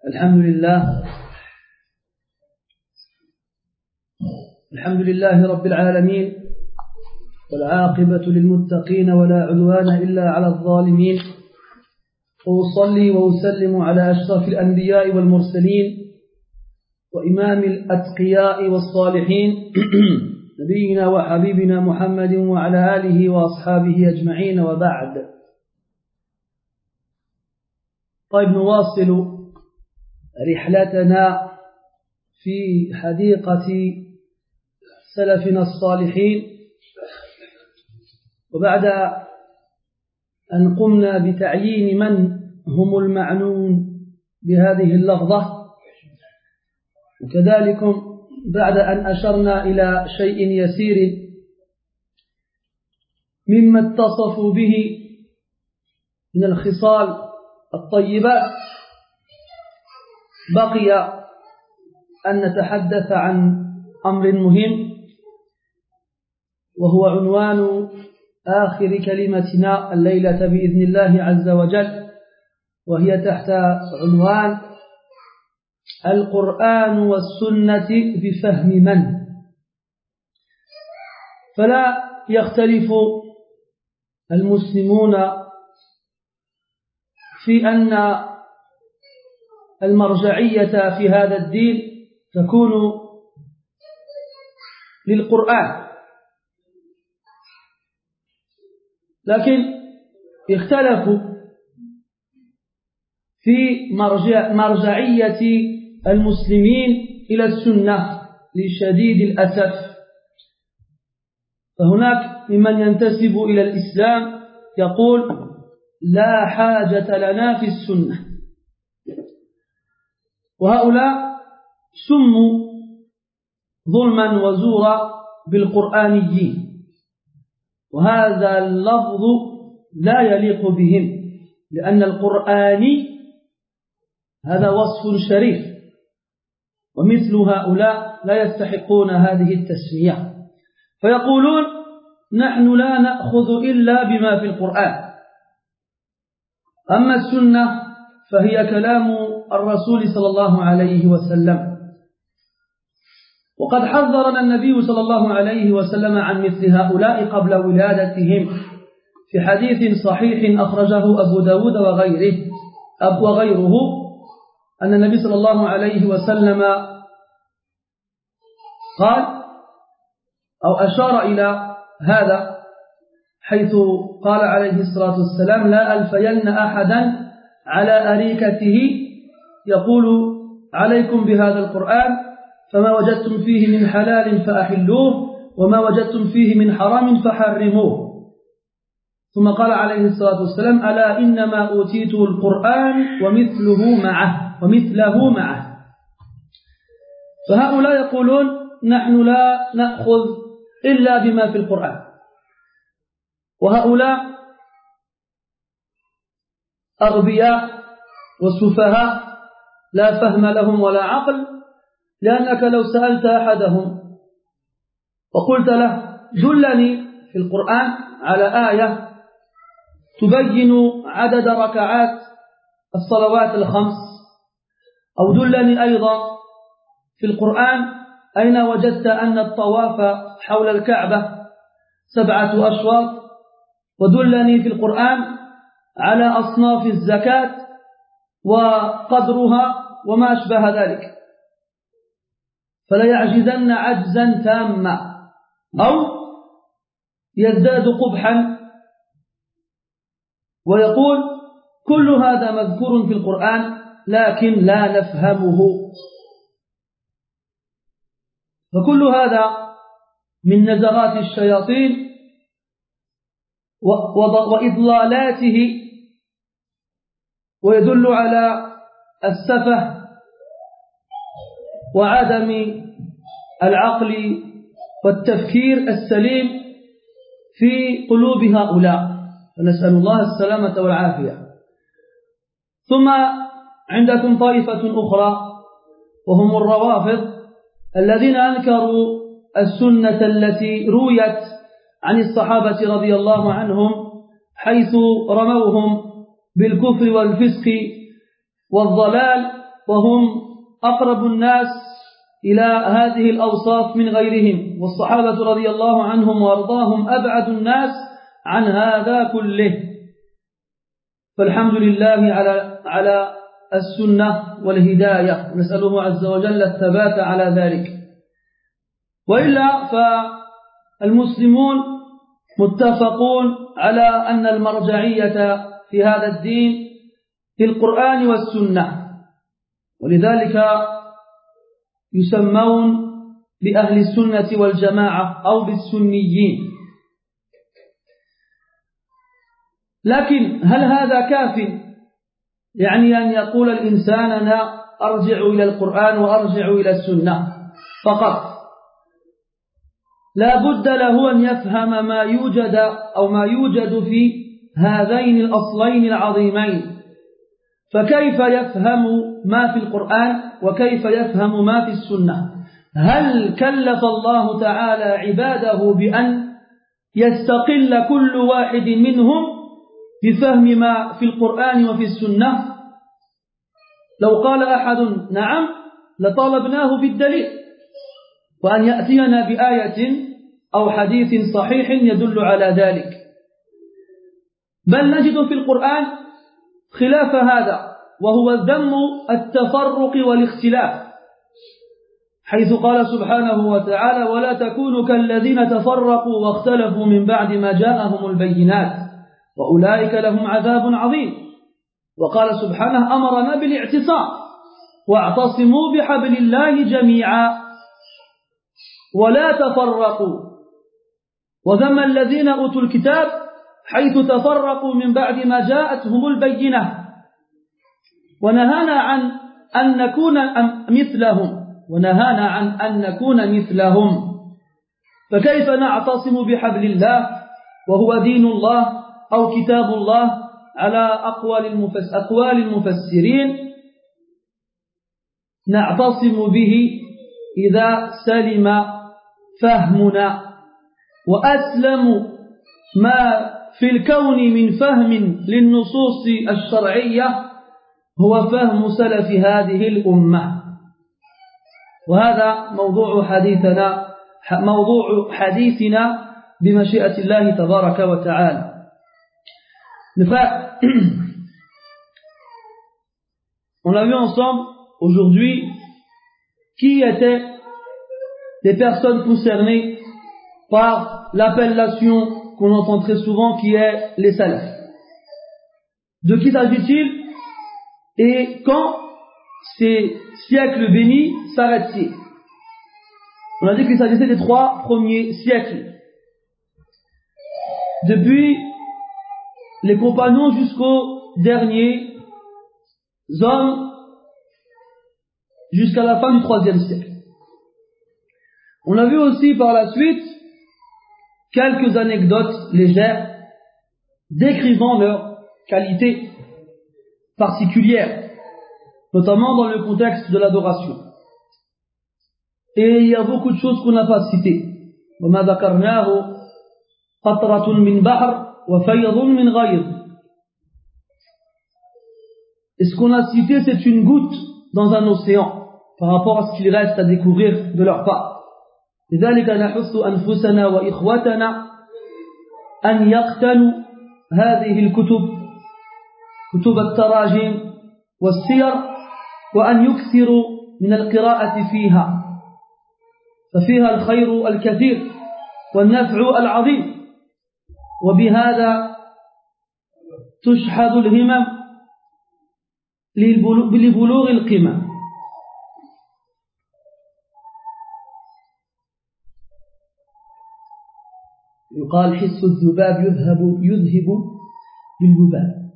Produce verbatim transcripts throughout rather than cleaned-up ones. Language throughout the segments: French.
الحمد لله الحمد لله رب العالمين، والعاقبة للمتقين ولا عدوان إلا على الظالمين. وأصلي وأسلم على أشرف الأنبياء والمرسلين وإمام الأتقياء والصالحين نبينا وحبيبنا محمد وعلى آله وأصحابه أجمعين، وبعد. طيب، نواصل رحلتنا في حديقة سلفنا الصالحين، وبعد أن قمنا بتعيين من هم المعنون بهذه اللفظة، وكذلك بعد أن أشرنا إلى شيء يسير مما اتصفوا به من الخصال الطيبات، بقي أن نتحدث عن أمر مهم، وهو عنوان آخر كلمتنا الليلة بإذن الله عز وجل، وهي تحت عنوان القرآن والسنة بفهم من. فلا يختلف المسلمون في أن المرجعية في هذا الدين تكون للقرآن، لكن اختلفوا في مرجع مرجعية المسلمين إلى السنة لشديد الأسف. فهناك ممن ينتسب إلى الإسلام يقول لا حاجة لنا في السنة، وهؤلاء سموا ظلما وزورا بالقرآنيين، وهذا اللفظ لا يليق بهم، لأن القرآني هذا وصف شريف، ومثل هؤلاء لا يستحقون هذه التسمية، فيقولون نحن لا نأخذ إلا بما في القرآن، أما السنة فهي كلام الرسول صلى الله عليه وسلم. وقد حذرنا النبي صلى الله عليه وسلم عن مثل هؤلاء قبل ولادتهم في حديث صحيح أخرجه أبو داود وغيره وغيره أن النبي صلى الله عليه وسلم قال أو أشار إلى هذا، حيث قال عليه الصلاة والسلام لا ألفين أحدا على أريكته يقول عليكم بهذا القرآن، فما وجدتم فيه من حلال فأحلوه، وما وجدتم فيه من حرام فحرموه. ثم قال عليه الصلاة والسلام ألا إنما أوتيته القرآن ومثله معه ومثله معه. فهؤلاء يقولون نحن لا نأخذ إلا بما في القرآن، وهؤلاء أغبياء وسفهاء لا فهم لهم ولا عقل، لأنك لو سألت أحدهم وقلت له دلني في القرآن على آية تبين عدد ركعات الصلوات الخمس، أو دلني أيضا في القرآن أين وجدت أن الطواف حول الكعبة سبعة أشواط، ودلني في القرآن على أصناف الزكاة وقدرها وما أشبه ذلك، فلا يعجزن عجزا تاما أو يزداد قبحا ويقول كل هذا مذكور في القرآن لكن لا نفهمه. فكل هذا من نزغات الشياطين وإضلالاته، ويدل على السفه وعدم العقل والتفكير السليم في قلوب هؤلاء، فنسأل الله السلامة والعافية. ثم عندكم طائفة أخرى وهم الروافض الذين أنكروا السنة التي رويت عن الصحابة رضي الله عنهم، حيث رموهم بالكفر والفسق والضلال وهم أقرب الناس إلى هذه الأوصاف من غيرهم، والصحابة رضي الله عنهم وأرضاهم أبعد الناس عن هذا كله. فالحمد لله على على السنة والهداية، نسأله عز وجل الثبات على ذلك. وإلا فالمسلمون متفقون على أن المرجعية في هذا الدين في القرآن والسنة، ولذلك يسمون بأهل السنة والجماعة أو بالسنيين. لكن هل هذا كاف؟ يعني أن يقول الإنسان أنا أرجع إلى القرآن وأرجع إلى السنة فقط؟ لا بد له أن يفهم ما يوجد أو ما يوجد في هذين الأصلين العظيمين. فكيف يفهم ما في القرآن وكيف يفهم ما في السنة؟ هل كلف الله تعالى عباده بأن يستقل كل واحد منهم بفهم ما في القرآن وفي السنة؟ لو قال أحد نعم لطالبناه بالدليل، وأن يأتينا بآية أو حديث صحيح يدل على ذلك. بل نجد في القرآن خلاف هذا، وهو ذم التفرق والاختلاف، حيث قال سبحانه وتعالى ولا تكونوا كالذين تفرقوا واختلفوا من بعد ما جاءهم البينات وأولئك لهم عذاب عظيم. وقال سبحانه أمرنا بالاعتصام واعتصموا بحبل الله جميعا ولا تفرقوا، وذم الذين أوتوا الكتاب حيث تفرقوا من بعد ما جاءتهم البينة، ونهانا عن أن نكون مثلهم ونهانا عن أن نكون مثلهم. فكيف نعتصم بحبل الله وهو دين الله أو كتاب الله على أقوال المفس أقوال المفسرين؟ نعتصم به إذا سلم فهمنا، وأسلم ما في الكون من فهم للنصوص الشرعية هو فهم سلف هذه الأمة. وهذا موضوع حديثنا موضوع حديثنا بمشيئة الله تبارك وتعالى. On a vu ensemble aujourd'hui qui étaient les personnes concernées par l'appellation qu'on entend très souvent qui est les salafs. De qui s'agit-il et quand ces siècles bénis s'arrêtent-ils? On a dit qu'il s'agissait des trois premiers siècles, depuis les compagnons jusqu'aux derniers hommes, jusqu'à la fin du troisième siècle. On a vu aussi par la suite quelques anecdotes légères décrivant leurs qualités particulières, notamment dans le contexte de l'adoration. Et il y a beaucoup de choses qu'on n'a pas citées. وَمَا ذَكَرْنَاهُ قَطْرَةٌ مِّن بَحْرٍ وَفَيْضٌ مِّن غَيْرٍ. Et ce qu'on a cité, c'est une goutte dans un océan par rapport à ce qu'il reste à découvrir de leur part. لذلك نحث أنفسنا وإخوتنا أن يقتنوا هذه الكتب، كتب التراجم والسير، وأن يكثروا من القراءة فيها، ففيها الخير الكثير والنفع العظيم، وبهذا تشحذ الهمم لبلوغ القمم. يقال حس الذباب يذهب يذهب بالذباب.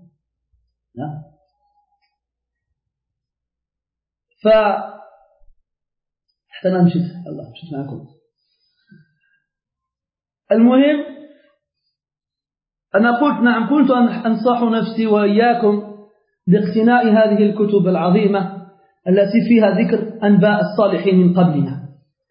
ف حتى أنا مشيت الله مشيت معكم. المهم أنا قلت نعم كنت أنصح نفسي وإياكم باقتناء هذه الكتب العظيمة التي فيها ذكر أنباء الصالحين من قبلنا،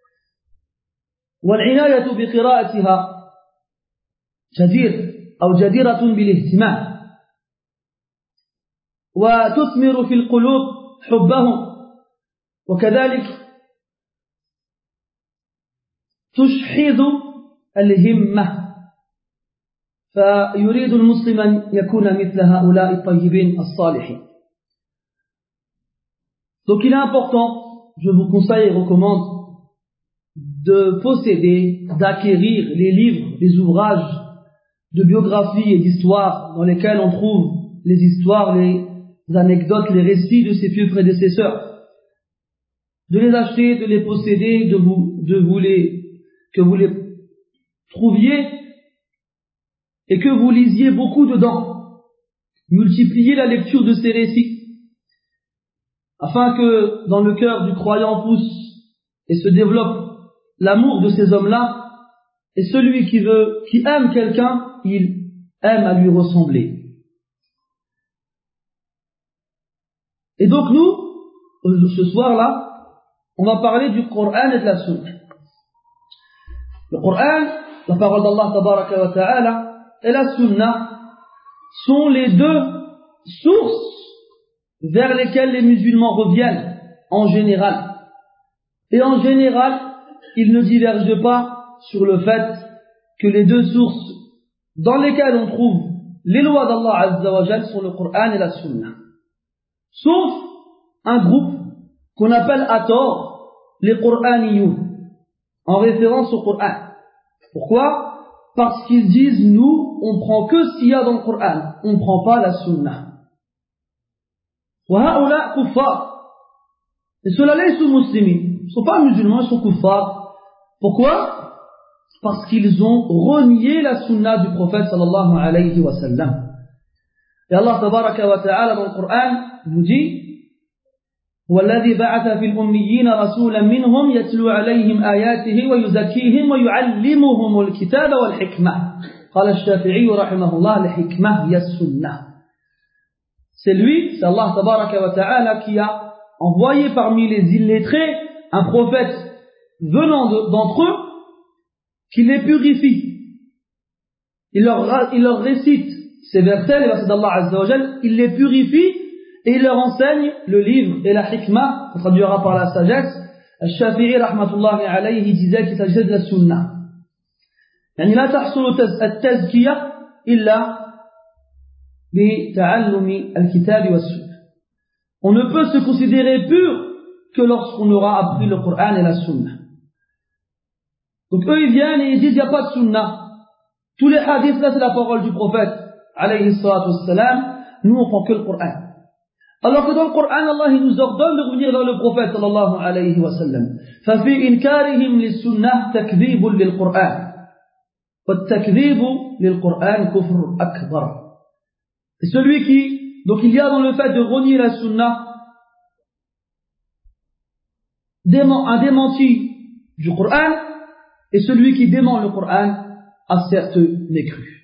والعناية بقراءتها جدير أو جديرة بالاهتمام، وتثمر في القلوب حبهم وكذلك تشحذ الهمة فيريد المسلم أن يكون مثل هؤلاء الطيبين الصالحين. Donc il est important, je vous conseille et recommande de posséder, d'acquérir les livres, les ouvrages de biographie et d'histoire dans lesquels on trouve les histoires, les anecdotes, les récits de ses pieux prédécesseurs, de les acheter, de les posséder, de vous, de vous les, que vous les trouviez et que vous lisiez beaucoup dedans. Multipliez la lecture de ces récits afin que dans le cœur du croyant pousse et se développe l'amour de ces hommes-là, et celui qui veut, qui aime quelqu'un, il aime à lui ressembler. Et donc nous, ce soir-là, on va parler du Coran et de la Sunna. Le Coran, la parole d'Allah tabaraka wa ta'ala, et la Sunna sont les deux sources vers lesquelles les musulmans reviennent en général. Et en général, ils ne divergent pas sur le fait que les deux sources dans lesquelles on trouve les lois d'Allah Azza wa Jal sont le Coran et la Sunna. Sauf un groupe qu'on appelle à tort les Qur'aniyoun, en référence au Coran. Pourquoi? Parce qu'ils disent, nous, on prend que ce qu'il y a dans le Coran, on ne prend pas la Sunna. Wa ha'ula kuffar. Et ceux-là, ils sont musulmans. Ils ne sont pas musulmans, ils sont kuffar. Pourquoi? Parce qu'ils ont renié la Sunna du prophète sallallahu alayhi wa sallam. Et Allah tabaraka wa ta'ala dans le Coran nous dit, وَالَّذِي بَعَثَ فِي الْأُمِّيِّينَ رَسُولًا مِّنْهُمْ يَتْلُو عَلَيْهِمْ آيَاتِهِ وَيُزَكِّيهِمْ وَيُعَلِّمُهُمُ الْكِتَابَ وَالْحِكْمَةَ قال الشافعي رحمه الله الحكمة هي السنة. C'est lui, c'est Allah tabaraka wa ta'ala qui a envoyé parmi les illettrés un prophète venant de, d'entre eux qui les purifie. Il leur, il leur récite ces versets, les versets d'Allah Azza wa Jal, il les purifie et il leur enseigne le livre et la hikmah, on traduira par la sagesse. Al-Shafi'i rahmatullahi alayhi disait qu'il s'agissait de la sunnah. يعني لا تحصل التزكية إلا بتعلم الكتاب والسنة. On ne peut se considérer pur que lorsqu'on aura appris le Coran et la Sunna. Donc eux ils viennent et ils disent il n'y a pas de Sunna. Tous les hadiths là c'est la parole du prophète alayhi salatu wassalam. Nous on prend que le Coran. Alors que dans le Coran Allah il nous ordonne de revenir vers le prophète sallallahu alayhi wa sallam. ففي إنكارهم للسنة تكذيب للقرآن والتكذيب للقرآن كفر أكبر. Et celui qui, donc il y a dans le fait de renier la sunna un démenti du Coran, et celui qui dément le Coran a certes mécru.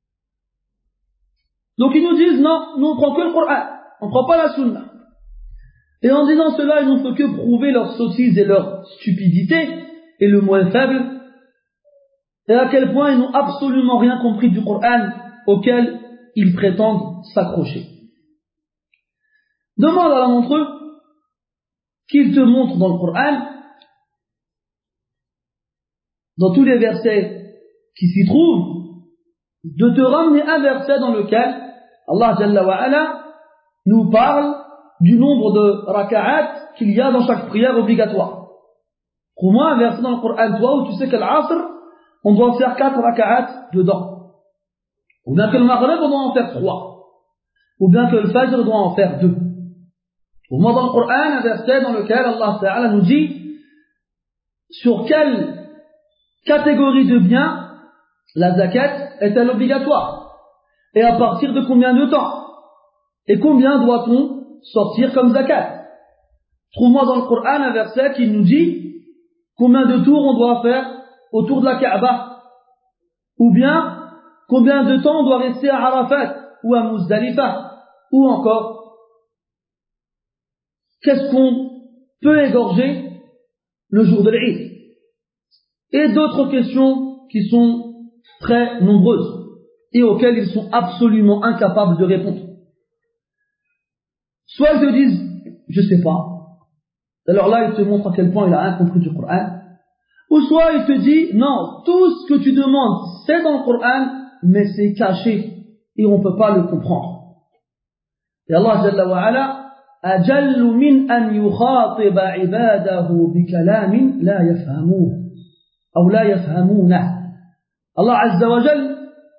Donc ils nous disent non, nous on prend que le Coran, on ne prend pas la sunna. Et en disant cela, ils n'ont fait que prouver leur sottise et leur stupidité, et le moins faible, et à quel point ils n'ont absolument rien compris du Coran auquel ils prétendent s'accrocher. Demande à l'un d'entre eux qu'il te montre dans le Coran, dans tous les versets qui s'y trouvent, de te ramener un verset dans lequel Allah Jalla wa Ala nous parle du nombre de raka'at qu'il y a dans chaque prière obligatoire. Trouve-moi un verset dans le Coran, toi, où tu sais qu'à l'Asr, on doit faire quatre raka'at dedans. Ou bien que le Maghrib, on doit en faire trois. Ou bien que le Fajr doit en faire deux. Trouve-moi dans le Coran un verset dans lequel Allah Ta'ala nous dit sur quelle catégorie de biens la zakat est-elle obligatoire, et à partir de combien de temps, et combien doit-on sortir comme zakat. Trouve-moi dans le Coran un verset qui nous dit combien de tours on doit faire autour de la Kaaba, ou bien combien de temps on doit rester à Arafat ou à Muzdalifa, ou encore qu'est-ce qu'on peut égorger le jour de l'Eid, et d'autres questions qui sont très nombreuses et auxquelles ils sont absolument incapables de répondre. Soit ils te disent je sais pas, Alors là, il te montre à quel point il a rien compris du Coran. Ou soit il te dit, non, tout ce que tu demandes, c'est dans le Coran, mais c'est caché et on ne peut pas le comprendre. Et Allah Jalla wa Ala, أجل من أن يخاطب عباده بكلام لا يفهموه أو لا يفهمونه. Allah Azza wa Jal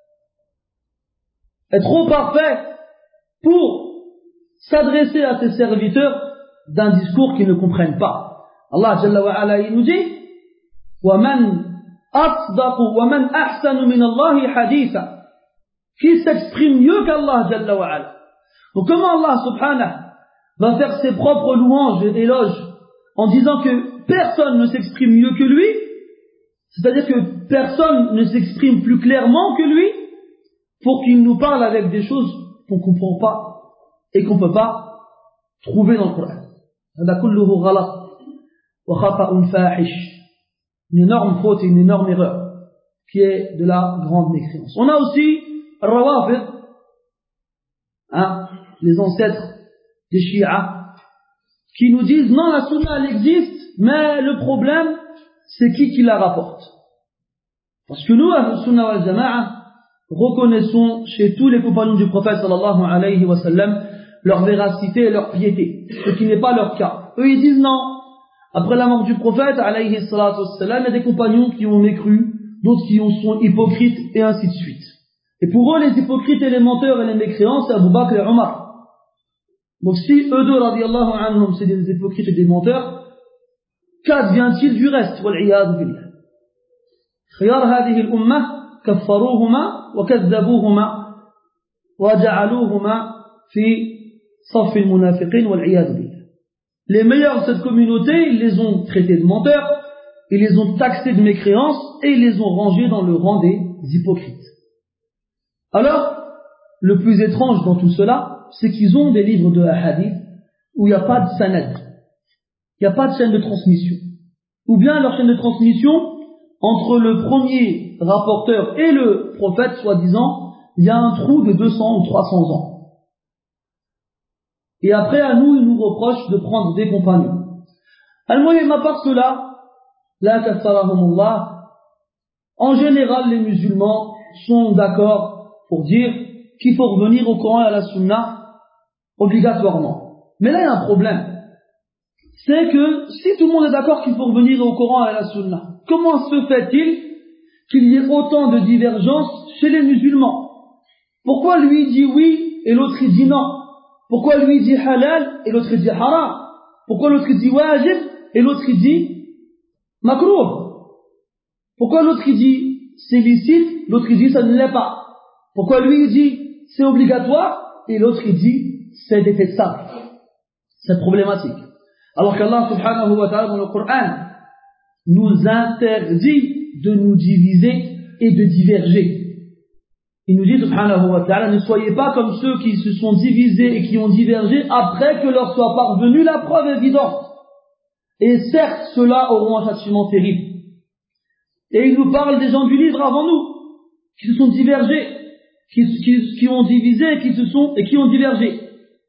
est trop parfait pour s'adresser à ses serviteurs d'un discours qu'ils ne comprennent pas. Allah Jalla wa Ala, il nous dit وَمَنْ أَصْدَقُ وَمَنْ أَحْسَنُ مِنَ اللَّهِ حَدِيثًا. Qui s'exprime mieux qu'Allah Jalla wa Ala. Donc comment Allah subhanahu va faire ses propres louanges et éloges en disant que personne ne s'exprime mieux que lui, c'est-à-dire que personne ne s'exprime plus clairement que lui, pour qu'il nous parle avec des choses qu'on ne comprend pas et qu'on ne peut pas trouver dans le Coran. هذا كله غلط وخطأ فاحش. Une énorme faute et une énorme erreur qui est de la grande mécréance. On a aussi Rawafid, hein, les ancêtres des Shia, qui nous disent non, la sunna elle existe, mais le problème c'est qui qui la rapporte. Parce que nous, à la sunna wal jama'a, reconnaissons chez tous les compagnons du prophète sallallahu alayhi wa sallam leur véracité et leur piété, ce qui n'est pas leur cas. Eux ils disent non, après la mort du prophète alayhi salatu wassalam, il y a des compagnons qui ont mécru, d'autres qui sont hypocrites et ainsi de suite. Et pour eux les hypocrites et les menteurs et les mécréants c'est Abu Bakr et Omar. Donc si eux deux radiyallahu anhum c'est des hypocrites et des menteurs, qu'advient-il du reste? Wal'iyadu billah. خيار هذه الأمة كفروهما وكذبوهما وجعلوهما في صف المنافقين والعياذ بالله. Les meilleurs de cette communauté, ils les ont traités de menteurs, ils les ont taxés de mécréance et ils les ont rangés dans le rang des hypocrites. Alors, le plus étrange dans tout cela, c'est qu'ils ont des livres de hadith où il n'y a pas de sanad, il n'y a pas de chaîne de transmission. Ou bien leur chaîne de transmission, entre le premier rapporteur et le prophète, soi-disant, il y a un trou de deux cents ou trois cents ans. Et après, à nous, ils nous reprochent de prendre des compagnons. Al-Muhim, à part cela, la kassarahumullah, en général, les musulmans sont d'accord pour dire qu'il faut revenir au Coran et à la Sunna obligatoirement. Mais là, il y a un problème. C'est que si tout le monde est d'accord qu'il faut revenir au Coran et à la Sunna, comment se fait-il qu'il y ait autant de divergences chez les musulmans? Pourquoi lui dit oui et l'autre dit non? Pourquoi lui dit halal et l'autre dit haram? Pourquoi l'autre dit wajib et l'autre dit makrouh? Pourquoi l'autre dit c'est licite, l'autre dit ça ne l'est pas? Pourquoi lui dit c'est obligatoire et l'autre dit c'est détestable? C'est problématique. Alors qu'Allah subhanahu wa ta'ala dans le Coran nous interdit de nous diviser et de diverger. Il nous dit subhanahu wa ta'ala, ne soyez pas comme ceux qui se sont divisés et qui ont divergé après que leur soit parvenue la preuve évidente. Et certes, ceux-là auront un châtiment terrible. Et il nous parle des gens du livre avant nous, qui se sont divergés, qui, qui, qui ont divisé et qui se sont, et qui ont divergé.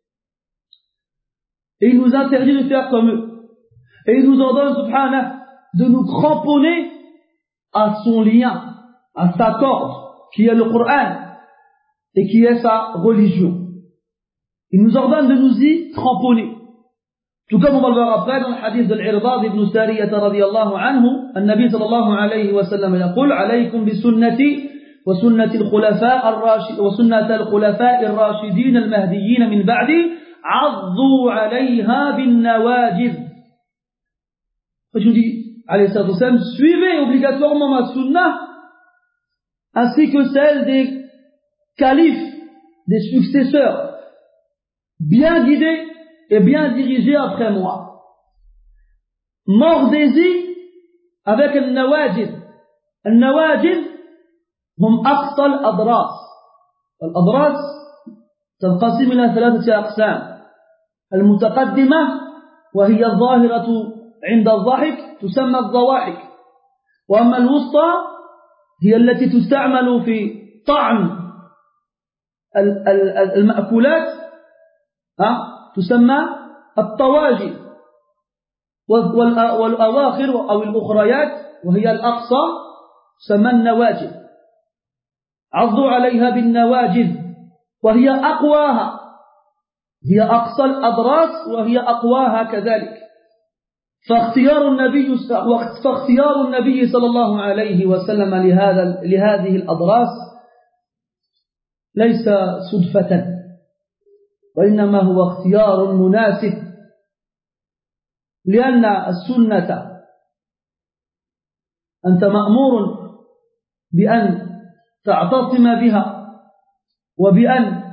Et il nous interdit de faire comme eux. Et il nous ordonne subhanahu de nous cramponner à son lien, à sa corde, qui est le Coran, et qui est sa religion. Il nous ordonne de nous y cramponner. Tout comme on va le voir après dans le hadith de l'Irbad ibn Sariyah radiyallahu anhu, النبي صلى الله عليه وسلم يقول عليكم بسنتي وسنة الخلفاء الراشد وسنة الخلفاء الراشدين المهديين من بعدي عضوا عليها بالنواجذ. Je vous dis, alayhi salatu wassalam, suivez obligatoirement ma sunnah ainsi que celle des califes, des successeurs, bien guidés et bien dirigés après moi. Mordez-y avec le nawajid. Le nawajid, هم أقصى الأضراس. الأضراس تنقسم إلى ثلاثة أقسام. المتقدمة وهي الظاهرة عند الضحك تسمى الضواحك. وأما الوسطى هي التي تستعمل في طعم المأكولات تسمى الطواجي. والأواخر أو الأخريات وهي الأقصى تسمى النواجذ. عضوا عليها بالنواجذ وهي أقواها، هي أقصى الأضراس وهي أقواها كذلك. فاختيار النبي فاختيار النبي صلى الله عليه وسلم لهذا لهذه الأضراس ليس صدفة، وإنما هو اختيار مناسب، لأن السنة أنت مأمور بأن تعتصم بها وبأن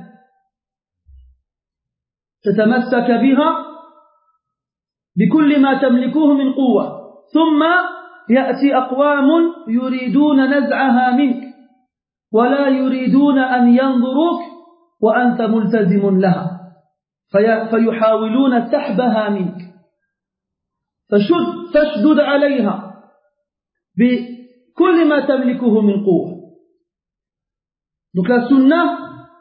تتمسك بها بكل ما تملكه من قوة، ثم يأتي أقوام يريدون نزعها منك ولا يريدون أن ينظروك وأنت ملتزم لها، فيحاولون سحبها منك، فشد فاشدد عليها بكل ما تملكه من قوة. Donc la sunna,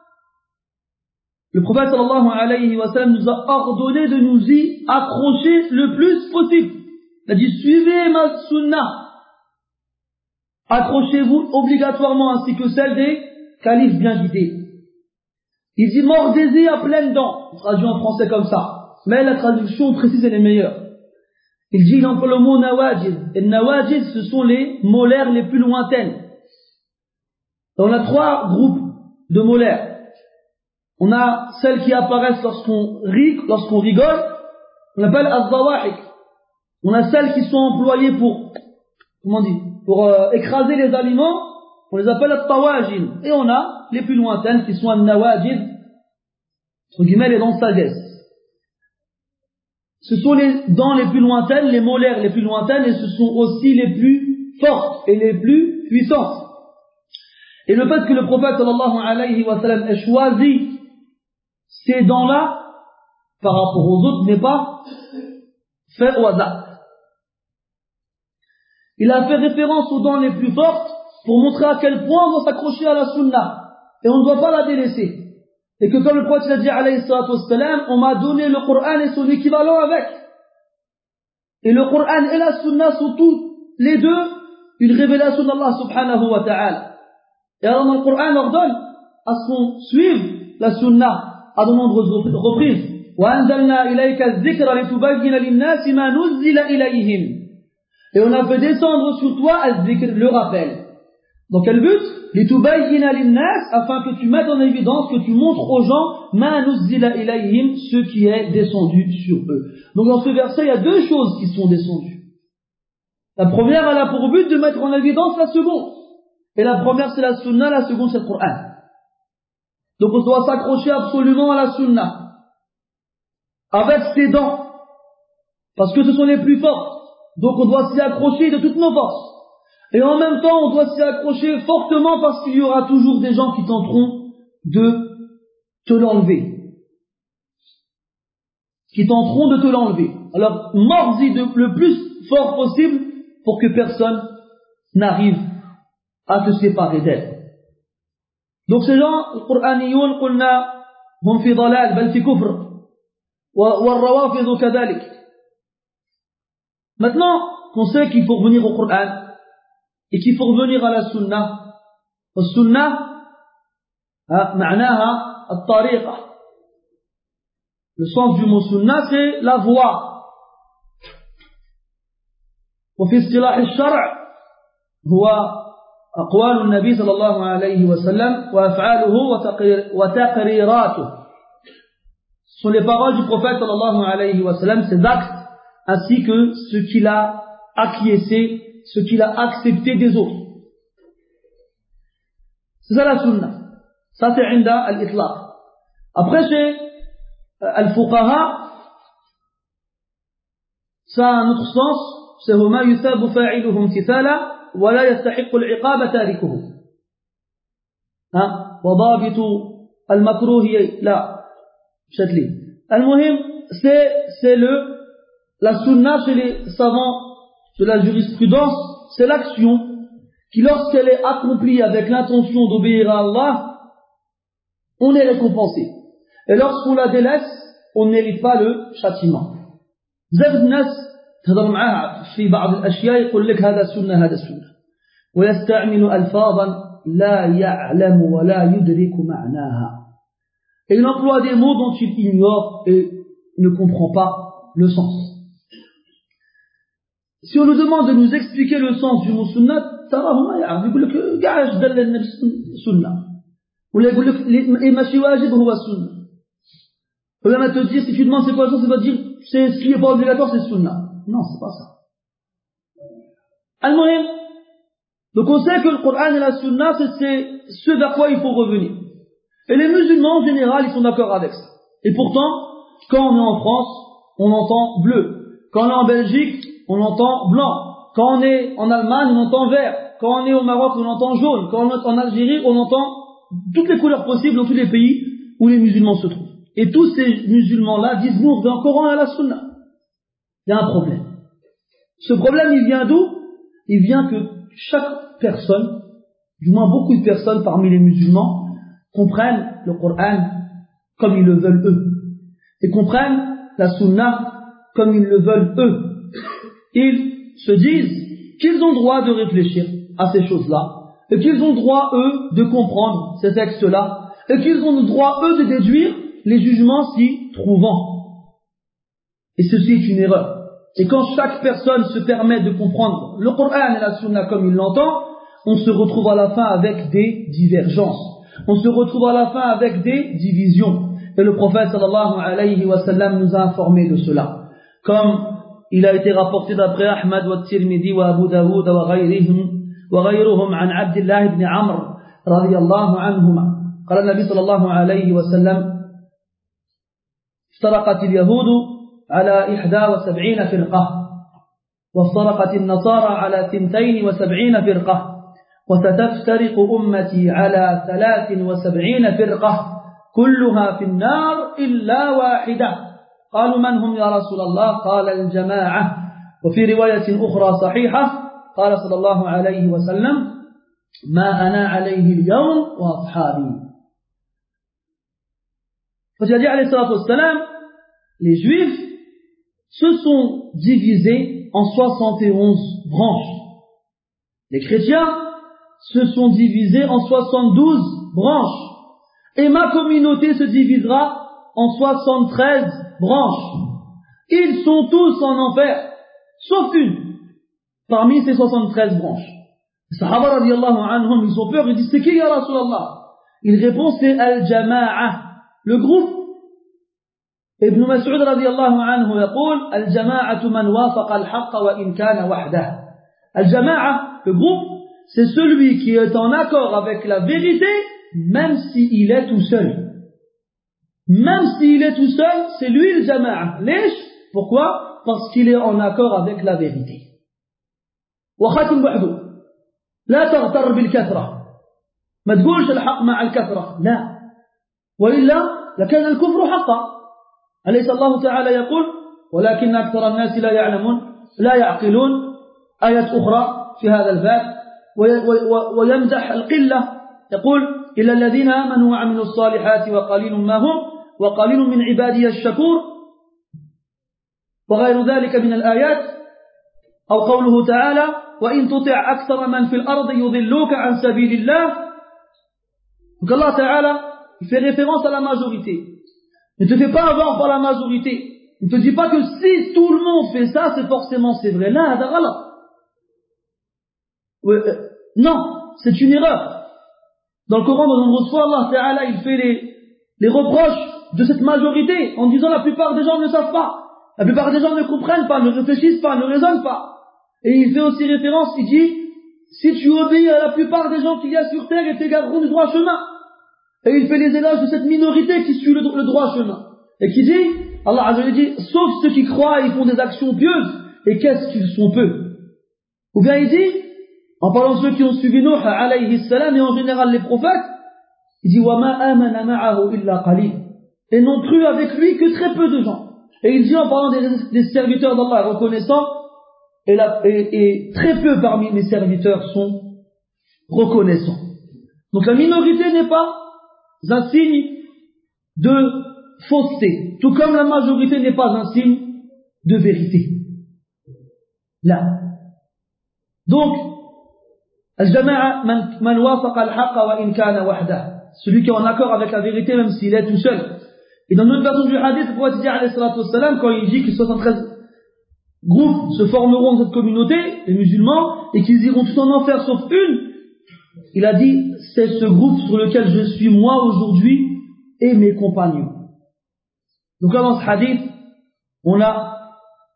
le prophète sallallahu alayhi wa sallam nous a ordonné de nous y accrocher le plus possible. Il a dit suivez ma sunna, accrochez-vous obligatoirement ainsi que celle des califes bien guidés. Il dit mordez-y à pleines dents, traduit en français comme ça, mais la traduction précise elle est meilleure. Il dit, il emploie le mot nawajid. Et nawajid, ce sont les molaires les plus lointaines. Et on a trois groupes de molaires. On a celles qui apparaissent lorsqu'on rit, lorsqu'on rigole, on appelle az-zawahik. On a celles qui sont employées pour, comment on dit, pour euh, écraser les aliments, on les appelle at-tawajin. Et on a les plus lointaines qui sont an-nawajid, entre guillemets les dents de sagesse. Ce sont les dents les plus lointaines, les molaires les plus lointaines, et ce sont aussi les plus fortes et les plus puissantes. Et le fait que le prophète sallallahu alayhi wa sallam ait choisi ces dents-là par rapport aux autres n'est pas fait au hasard. Il a fait référence aux dents les plus fortes pour montrer à quel point on doit s'accrocher à la sunna et on ne doit pas la délaisser. Et que comme le prophète a dit alayhi salatu wassalam, on m'a donné le Coran et son équivalent avec. Et le Coran et la sunna sont tous les deux une révélation d'Allah subhanahu wa ta'ala. Et alors le Coran ordonne à ce qu'on suive la sunna à de nombreuses reprises. وَأَنزَلْنَا إِلَيْكَ الذِّكْرَ لِتُبَيِّنَ لِلنَّاسِ مَا نُزِّلَ إِلَيْهِمْ. Et on a fait descendre sur toi al-dhikr, le rappel. Dans quel but? لِتُبَيِّنَ لِلنَّاسِ, afin que tu mettes en évidence, que tu montres aux gens مَا نُزِّلَ إِلَيْهِمْ, ce qui est descendu sur eux. Donc dans ce verset, il y a deux choses qui sont descendues. La première, elle a pour but de mettre en évidence la seconde. Et la première, c'est la sunna, la seconde, c'est le Coran. Donc on doit s'accrocher absolument à la sunna, avec ses dents, parce que ce sont les plus fortes. Donc on doit s'y accrocher de toutes nos forces. Et en même temps, on doit s'y accrocher fortement parce qu'il y aura toujours des gens qui tenteront de te l'enlever. Qui tenteront de te l'enlever. Alors, mords-y le plus fort possible pour que personne n'arrive à te séparer d'elle. Donc ces gens, le Qur'aniyoun, qulna, hum fi dalal, bal fi kufr, wa rawafidhu kadalik. Maintenant qu'on sait qu'il faut revenir au Coran et qu'il faut revenir à la sunna, la sunna, ma'naha at-tariqa. Le sens du mot sunna, c'est la voie. وفي اصطلاح الشرع هو أقوال النبي صلى الله عليه وسلم وأفعاله وتقريراته. Ce sont les paroles du prophète صلى الله عليه وسلم, ses actes, ainsi que ce qu'il a acquiescé, ce qu'il a accepté des autres. C'est ça la sunna. Ça c'est inda al-itlaq. Après chez al-fuqaha, ça a un autre sens, c'est huma yusabu fa'iluhu imtithala wa la yastahiqqu al-iqaba tarikuhu. Hein? وضابط المكروه لا شتلي. المهم c'est c'est le la sunna chez les savants de la jurisprudence, c'est l'action qui, lorsqu'elle est accomplie avec l'intention d'obéir à Allah, on est récompensé. Et lorsqu'on la délaisse, on ne mérite pas le châtiment. Zabd nas تهضر معاه في بعض الأشياء يقول لك هذا سنة هذا سنة ويستعمل ألفاظا لا يعلم ولا يدرك معناها. Et il emploie des mots dont il ignore et ne comprend pas le sens. Si on nous demande de nous expliquer le sens du mot sunnah, تراه ما يعرف يقول لك كاع اش دل لنا سنة ولا يقول لك إيه ماشي واجب هو السنة. Ou même te dire si tu demandes c'est quoi le sens, il va te dire c'est ce qui est pas obligatoire c'est sunnah. Non, c'est pas ça. Al-Muhim, donc on sait que le Coran et la Sunna, c'est ce vers quoi il faut revenir. Et les musulmans en général, ils sont d'accord avec ça. Et pourtant, quand on est en France, on entend bleu. Quand on est en Belgique, on entend blanc. Quand on est en Allemagne, on entend vert. Quand on est au Maroc, on entend jaune. Quand on est en Algérie, on entend toutes les couleurs possibles dans tous les pays où les musulmans se trouvent. Et tous ces musulmans-là disent nous, on veut un Coran et la Sunna. Il y a un problème. Ce problème, il vient d'où? Il vient que chaque personne, du moins beaucoup de personnes parmi les musulmans, comprennent le Coran comme ils le veulent eux. Et comprennent la Sunna comme ils le veulent eux. Ils se disent qu'ils ont droit de réfléchir à ces choses-là, et qu'ils ont droit, eux, de comprendre ces textes-là, et qu'ils ont le droit, eux, de déduire les jugements s'y trouvant. Et ceci est une erreur. Et quand chaque personne se permet de comprendre le Coran et la Sunna comme il l'entend, on se retrouve à la fin avec des divergences. On se retrouve à la fin avec des divisions. Et le prophète sallallahu alayhi wa sallam nous a informé de cela. Comme il a été rapporté d'après Ahmad wa Tirmidhi wa Abu Dawoud wa ghayruhum wa ghayruhum an Abdullah ibn Amr radiyallahu anhuma. قال النبي صلى الله عليه وسلم افترقت اليهود على إحدى وسبعين فرقة وافترقت النصارى على ثنتين وسبعين فرقة وستفترق أمتي على ثلاث وسبعين فرقة كلها في النار إلا واحدة قالوا من هم يا رسول الله قال الجماعة وفي رواية أخرى صحيحة قال صلى الله عليه وسلم ما أنا عليه اليوم وأصحابي. Quand il a dit alayhi salatu wassalam, les juifs se sont divisés en soixante et onze branches. Les chrétiens se sont divisés en soixante-douze branches. Et ma communauté se divisera en soixante-treize branches. Ils sont tous en enfer, sauf une, parmi ces soixante-treize branches. Les Sahaba radiyallahu anhum, ils ont peur, ils disent c'est qui ya Rasulallah? Il répond c'est Al-Jama'a, le groupe. ابن مسعود رضي الله عنه يقول الجماعة من وافق الحق وإن كان وحده. الجماعة, le groupe, c'est celui qui est en accord avec la vérité même s'il est tout seul. Même s'il est tout seul, c'est lui le jama'a. ليش? Pourquoi? Parce qu'il est en accord avec la vérité. وخاتم وحده لا تغتر بالكثرة. ما تقولش الحق مع الكثرة. لا. وإلا لكان الكفر حقا. أليس الله تعالى يقول ولكن أكثر الناس لا يعلمون لا يعقلون. آية أخرى في هذا الباب ويمدح القلة يقول إلا الذين آمنوا وعملوا الصالحات وقليل ما هم وقليل من عبادي الشكور وغير ذلك من الآيات. أو قوله تعالى وإن تطع أكثر من في الأرض يضلوك عن سبيل الله. Donc Allah Ta'ala il fait référence à la majorité. Ne te fais pas avoir par la majorité. Ne te dis pas que si tout le monde fait ça, c'est forcément c'est vrai. Là, euh, non, c'est une erreur. Dans le Coran, de nombreuses fois, Allah Ta'ala, il fait les, les reproches de cette majorité en disant la plupart des gens ne savent pas. La plupart des gens ne comprennent pas, ne réfléchissent pas, ne raisonnent pas. Et il fait aussi référence, il dit, si tu obéis à la plupart des gens qu'il y a sur terre, ils t'égareront du droit chemin. Et il fait les éloges de cette minorité qui suit le, le droit chemin. Et qui dit, Allah Azza wa Jalla dit, sauf ceux qui croient et font des actions pieuses, et qu'est-ce qu'ils sont peu. Ou bien il dit, en parlant de ceux qui ont suivi Nuh alayhi salam et en général les prophètes, il dit, wa ma amana ma'ahu illa qalil. Et n'ont cru avec lui que très peu de gens. Et il dit en parlant des, des serviteurs d'Allah reconnaissants, et, la, et, et très peu parmi les serviteurs sont reconnaissants. Donc la minorité n'est pas un signe de fausseté, tout comme la majorité n'est pas un signe de vérité. Là. Donc, al-jama'a man wafaqa al-haqqa wa in kana wahdah. Celui qui est en accord avec la vérité même s'il est tout seul. Et dans notre version du hadith, le prophète dit alayhi salatu wassalam, quand il dit que soixante-treize groupes se formeront dans cette communauté, les musulmans, et qu'ils iront tous en enfer sauf une, il a dit, c'est ce groupe sur lequel je suis moi aujourd'hui et mes compagnons. Donc là dans ce hadith, on a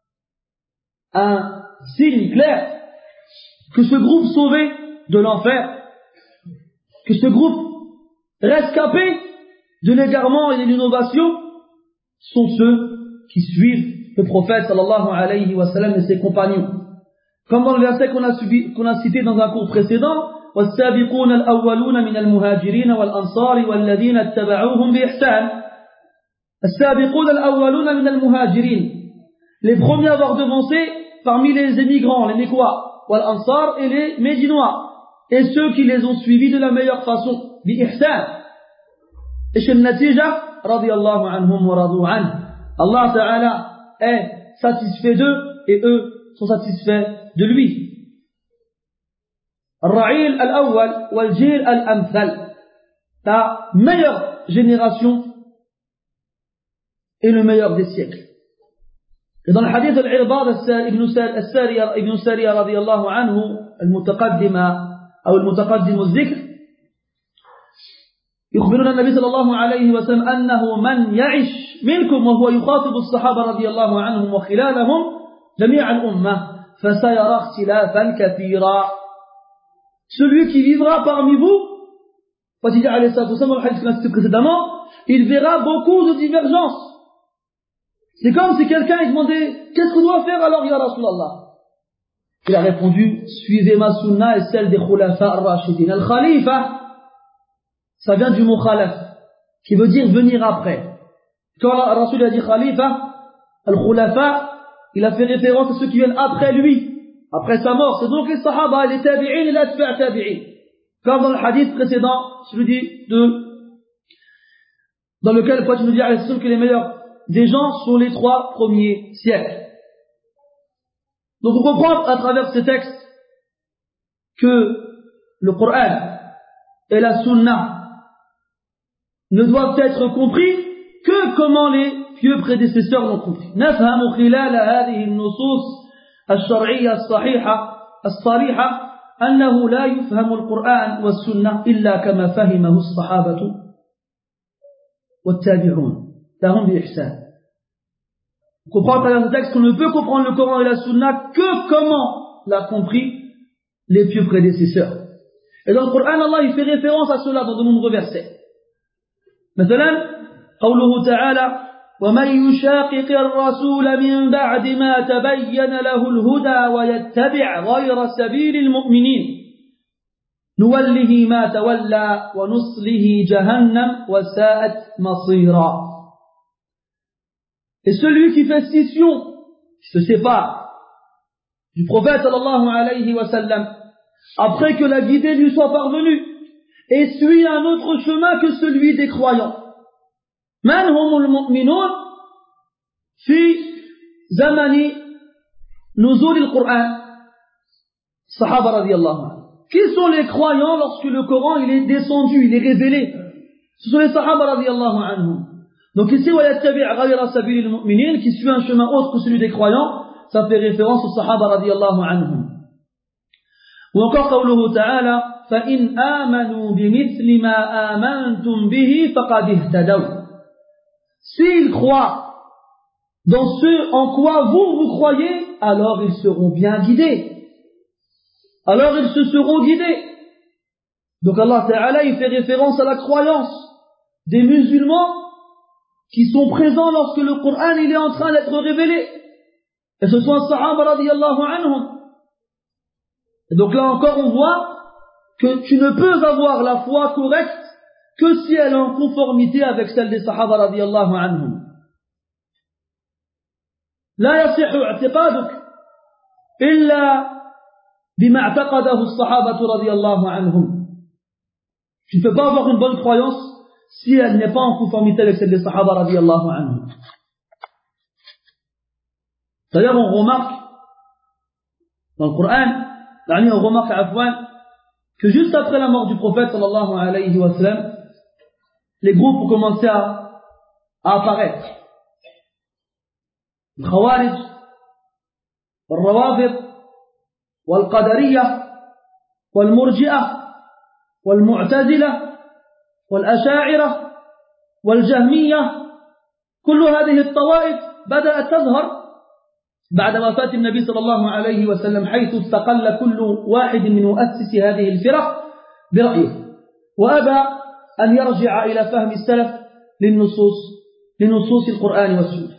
un signe clair que ce groupe sauvé de l'enfer, que ce groupe rescapé de l'égarement et de l'innovation sont ceux qui suivent le prophète sallallahu alayhi wa sallam et ses compagnons. Comme dans le verset qu'on a, subi, qu'on a cité dans un cours précédent, وَالسَّابِقُونَ الْأَوَّلُونَ مِنَ الْمُهَاجِرِينَ وَالْأَنصَارِ وَالَّذِينَ اتَّبَعُوهُمْ بِإِحْسَانٍ. السَّابِقُونَ الْأَوَّلُونَ مِنَ الْمُهَاجِرِينَ, les premiers à avoir devancé parmi les émigrants, les Mécois, wal-Ansar et les Médinois, et ceux qui les ont suivis de la meilleure façon, bi-ihsan. Et chez le natija, radiyallahu anhum wa radu an, Allah ta'ala est satisfait d'eux et eux sont satisfaits de lui. Al-Ra'il al-Awwal wal-Jil al-Amthal, la meilleure génération et le meilleur des siècles. Et dans le hadith al-Irbad ibn Sariya radiyallahu anhu, al-Mutaqaddima ou al-Mutaqaddim al-Zikr, يخبرنا النبي صلى الله عليه وسلم أنه من يعش منكم وهو يخاطب الصحابة رضي الله عنهم وخلالهم جميع الأمة فسيرى اختلافا كثيرا. Celui qui vivra parmi vous, dans le hadith qu'on a cité précédemment, il verra beaucoup de divergences. C'est comme si quelqu'un lui demandait qu'est-ce qu'on doit faire alors ya Rasulallah. Il a répondu suivez ma sunna et celle des khulafa ar-rashidin. Al-Khalifa, ça vient du mot khalaf, qui veut dire venir après. Quand le Rasul a dit khalifa, al-khulafa, il a fait référence à ceux qui viennent après lui, après sa mort. C'est donc les sahaba, les tabi'in et l'atfa' tabi'in. Comme dans le hadith précédent, celui de, dans lequel le prophète nous dit que les meilleurs des gens sont les trois premiers siècles. Donc on comprend à travers ces textes que le Coran et la Sunna ne doivent être compris que comment les pieux prédécesseurs l'ont compris. نفهم خلال هذه النصوص الشرعية الصحيحة الصريحة أنه لا يفهم القرآن والسنة إلا كما فهمه الصحابة والتابعون لهم بإحسان. On comprend à travers ce texte qu'on ne peut comprendre le Coran et la Sunna que comment l'a compris les pieux prédécesseurs. Et dans le Coran, Allah il fait référence à cela dans de nombreux versets. مثلا قوله تعالى ومن يشاقق الرسول من بعد ما تبين له الهدى ويتبع غير سبيل المؤمنين نوله ما تولى ونصله جهنم وساءت مصيرا. Et celui qui fait scission, qui se sépare du prophète sallallahu alayhi wa sallam après que la guidée lui soit parvenue et suit un autre chemin que celui des croyants. Man humul mu'minun fi zamani nuzul al-Qur'an. Sahaba radiyallahu anhu. Qui sont les croyants lorsque le Coran il est descendu, il est révélé? Ce sont les Sahaba radiyallahu anhum. Donc ici, wa yattabi' ghayra sabili al-mu'minin, qui suit un chemin autre que celui des croyants, ça fait référence aux Sahaba radiyallahu anhum. Ou encore قوله تعالى فإن آمنوا بمثل ما آمنتم به فقد اهتدوا. S'ils croient dans ce en quoi vous vous croyez, alors ils seront bien guidés. Alors ils se seront guidés. Donc Allah Ta'ala il fait référence à la croyance des musulmans qui sont présents lorsque le Coran il est en train d'être révélé. Et ce sont les Sahaba radiyallahu anhum. Et donc là encore on voit que tu ne peux avoir la foi correcte que si elle est en conformité avec celle des Sahaba radiyallahu anhum. لا يصح اعتقادك إلا بما اعتقده الصحابة رضي الله عنهم. Tu ne peux pas avoir une bonne croyance si elle n'est pas en conformité avec celle des Sahaba radiyallahu anhum. D'ailleurs on remarque dans le Coran, on remarque à Afwan que juste après la mort du prophète sallallahu alayhi wa sallam, les groupes ont commencé à, à apparaître. Le Khawarij, le Rawafid, le Qadariyah, le Murji'ah, le Mu'tazila, le Asha'ira, le Jahmiyah, كل هذه الطوائف بدأت تظهر بعد وفاة النبي صلى الله عليه وسلم، حيث استقل كل واحد من مؤسسي هذه الفرق برأيه وأبى أن يرجع إلى فهم السلف للنصوص لنصوص القرآن والسنة.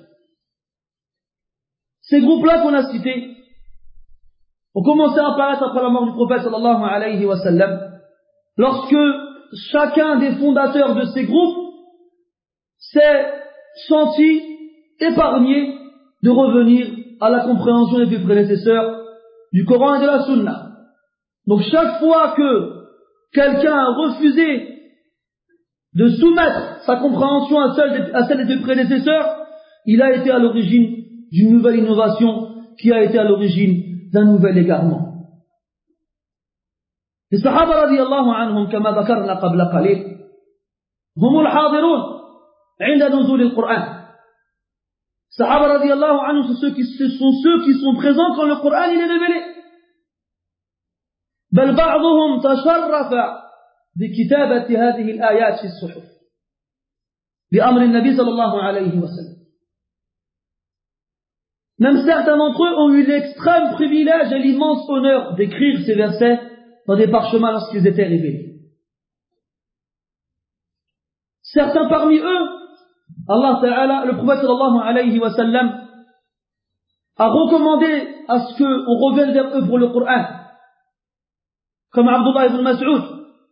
Ces groupes-là qu'on a cités ont commencé à apparaître après la mort du prophète sallallahu alayhi wa sallam, lorsque chacun des fondateurs de ces groupes s'est senti épargné de revenir à la compréhension des prédécesseurs du Coran et de la Sunna. Donc chaque fois que quelqu'un a refusé de soumettre sa compréhension à celle, de, à celle des prédécesseurs, il a été à l'origine d'une nouvelle innovation qui a été à l'origine d'un nouvel égarement. Les Sahaba radiyallahu anhum, كما ذكرنا قبل قليل، هم الحاضرون عند نزول القرآن. Sahaba radiyallahu anhum, ce sont ceux qui, ce sont ceux qui sont présents quand le Coran il est révélé. بل بعضهم تشرف بكتابة هذه الآيات في الصحف بأمر النبي صلى الله عليه وسلم. Même certains d'entre eux ont eu l'extrême privilège et l'immense honneur d'écrire ces versets dans des parchemins lorsqu'ils étaient révélés. Certains parmi eux, Allah Ta'ala, le prophète sallallahu alayhi wa sallam, a recommandé à ce qu'on revienne vers eux pour le Coran, comme Abdullah ibn Mas'ud,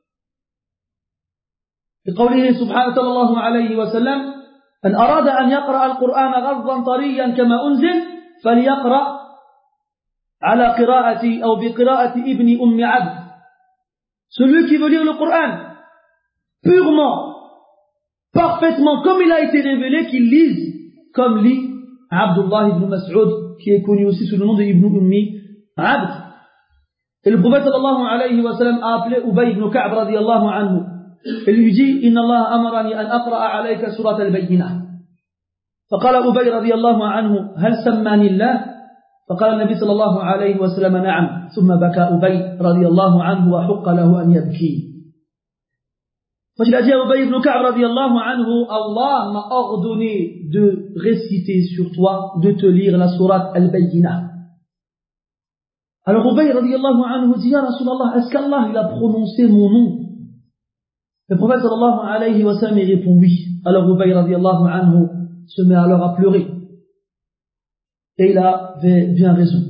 بقوله سبحانه صلى الله عليه وسلم: أن أراد أن يقرأ القرآن غضا طريا كما أنزل فليقرأ على قراءة أو بقراءة ابن أم عبد. Celui qui veut lire le Coran purement, parfaitement comme il a été révélé, qu'il lise comme lit Abdullah ibn Mas'ud, qui est connu aussi sous le nom de Ibn Ummi Abd. Et le prophète sallallahu alayhi wa sallam a appelé Ubay ibn Ka'b radiyallahu anhu et lui dit: Inna Allah amarani an aqra'a alayka surat al-Bayyinah. فقال أبي رضي الله عنه: هل سماني الله؟ فقال النبي صلى الله عليه وسلم: نعم. ثم بكى أبي رضي الله عنه وحق له أن يبكي. Quand il a dit à Ubay ibn Ka'b radiyallahu anhu: Allah m'a ordonné de réciter sur toi, de te lire la sourate Al-Bayyinah. Alors Ubay radiyallahu anhu dit: Ya Rasulallah, est-ce qu'Allah il a prononcé mon nom? Le prophète sallallahu alayhi wa sallam il répond oui. Alors Ubay radiyallahu anhu se met alors à pleurer. Et il avait bien raison.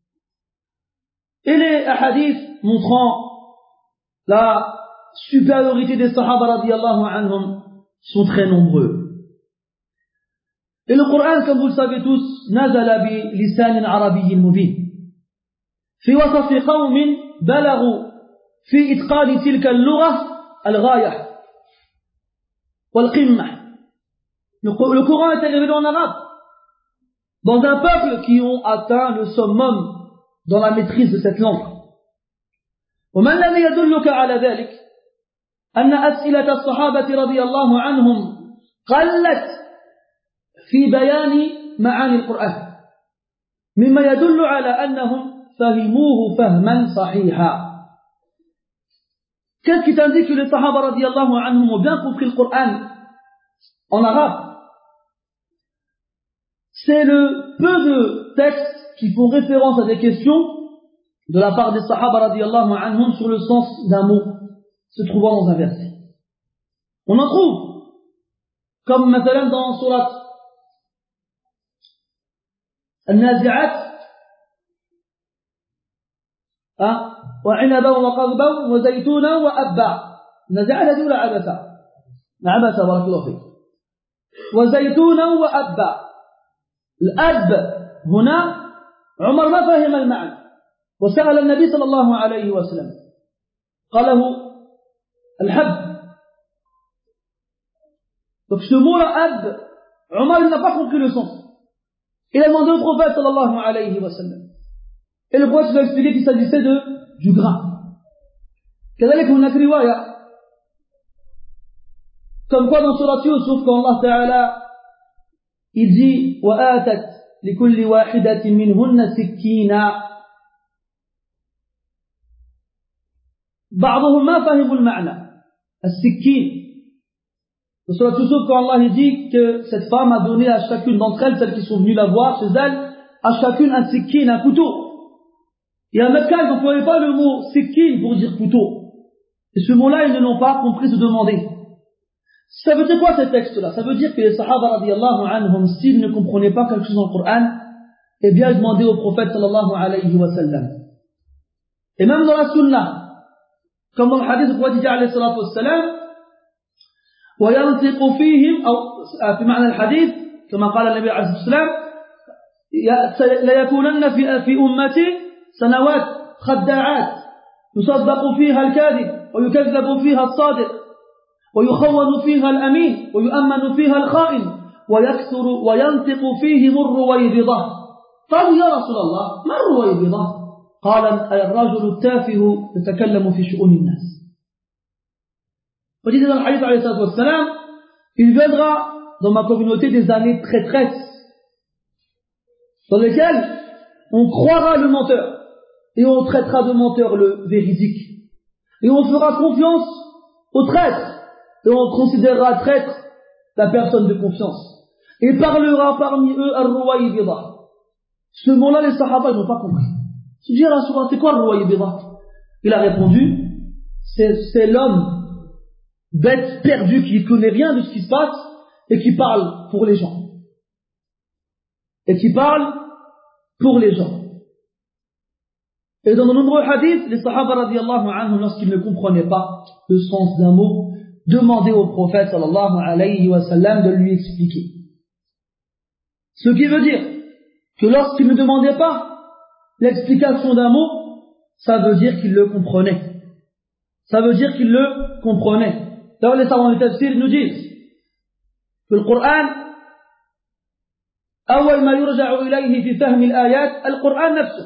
Et les hadiths montrant la supériorité des Sahaba radiyallahu anhum sont très nombreux. Et le Coran, comme vous le savez tous, nazala bi lisan arabiy mubin fi wasaf qawm balaghu fi itqan tilka al-lugha al-ghayah wal-qimmah. Le Coran est révélé en arabe dans un peuple qui ont atteint le summum dans la maîtrise de cette langue. ومن الذي يدلك على ذلك أن أسئلة الصحابة رضي الله عنهم قلت في بيان معاني القرآن مما يدل على أنهم فهموه فهما صحيحا. Qu'est-ce qui t'indique que les Sahaba رضي الله عنهم ont bien compris le Coran en arabe? C'est le peu de textes qui font référence à des questions de la part des Sahaba radiyallahu anhum sur le sens d'un mot se trouvant dans un verset. On en trouve, comme مثلا dans surat Al-Nazi'at, وعنبا وقضبا وزيتونا وأبا. النازعات هذه ولا عبسة؟ عبسة بارك الله فيك. وزيتونا وأبا. الأب هنا عمر ما فهم المعنى وسأل النبي صلى الله عليه وسلم قال له الحب. Donc ce mot-là, ab, Omar n'a pas compris le sens. Il a demandé au prophète sallallahu alayhi wa sallam. Et le prophète va expliquer qu'il s'agissait de, du grain. كذلك هناك رواية comme quoi dans Surat Yusuf quand Allah Ta'ala il dit وآتت لكل واحدة منهن سكينا بعضهم ما فهموا المعنى السكين. Dans Surat Yusuf quand Allah il dit que cette femme a donné à chacune d'entre elles, celles qui sont venues la voir chez elle, à chacune un sikkin, un couteau. Et à Mecca ils n'employaient pas le mot sikkin pour dire couteau. Et ce mot-là, ils ne l'ont pas compris se demander. Ça veut dire quoi ce texte-là? Ça veut dire que les Sahaba radiyallahu anhum, s'ils ne comprenaient pas quelque chose dans le Coran, eh bien ils demandaient au prophète sallallahu alayhi wa sallam. Et même dans la sunna, comme dans le hadith du prophète alayhi salatu wa sallam, وينطق فيهم أو في معنى الحديث كما قال النبي عليه الصلاة والسلام ليكونن في في أمتي سنوات خداعات يصدق فيها الكاذب ويكذب فيها الصادق ويخون فيها الأمين ويؤمن فيها الخائن ويكثر وينطق فيهم الرويبضة. قالوا يا رسول الله ما الرويبضة؟ قال الرجل التافه يتكلم في شؤون الناس. On dit dans le hadith alayhi salatu wassalam, il viendra dans ma communauté des années traîtresses dans lesquelles on croira le menteur et on traitera de menteur le véridique. Et on fera confiance aux traîtres. Et on considérera traître la personne de confiance. Et parlera parmi eux al-Ruwaybida. Ce mot-là, les Sahaba n'ont pas compris. Je dis à Rasulullah, c'est quoi al-Ruwaybida? Il a répondu, c'est, c'est l'homme bête, perdu, qui ne connaît rien de ce qui se passe et qui parle pour les gens. Et qui parle pour les gens. Et dans de nombreux hadiths, les Sahaba radiyallahu anhum, lorsqu'ils ne comprenaient pas le sens d'un mot, demandaient au prophète sallallahu alayhi wa sallam de lui expliquer. Ce qui veut dire que lorsqu'ils ne demandaient pas l'explication d'un mot, ça veut dire qu'ils le comprenaient. Ça veut dire qu'ils le comprenaient. D'ailleurs, les savants du tafsir nous disent que le Coran, أول ما يرجع إليه في فهم الآيات القرآن نفسه.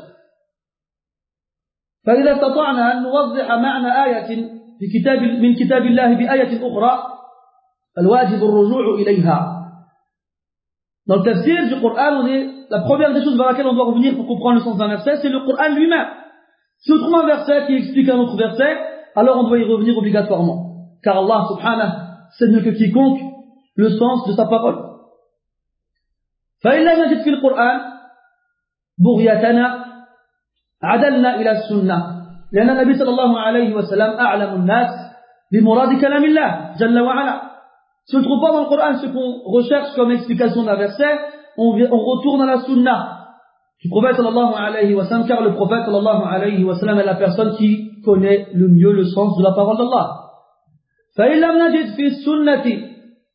فإذا استطعنا أن نوضح معنى آية في كتاب من كتاب الله بآية أخرى الواجب الرجوع إليها. Dans le tafsir du Coran, on est, la première des choses vers laquelle on doit revenir pour comprendre le sens d'un verset, c'est le Coran lui-même. Si on trouve un verset qui explique un autre verset, alors on doit y revenir obligatoirement. Car Allah subhanahu sait mieux que quiconque le sens de sa parole. فإن لم نجد في القرآن بغيتنا عدلنا إلى السنة لأن النبي صلى الله عليه وسلم أعلم الناس بمراد كلام الله جل وعلا. Si on ne trouve pas dans le Coran ce qu'on recherche comme explication d'un verset, on, on retourne à la sunna du prophète sallallahu alayhi wa sallam, car le prophète sallallahu alayhi wa sallam est la personne qui connaît le mieux le sens de la parole d'Allah. فإن لم نجد في السنة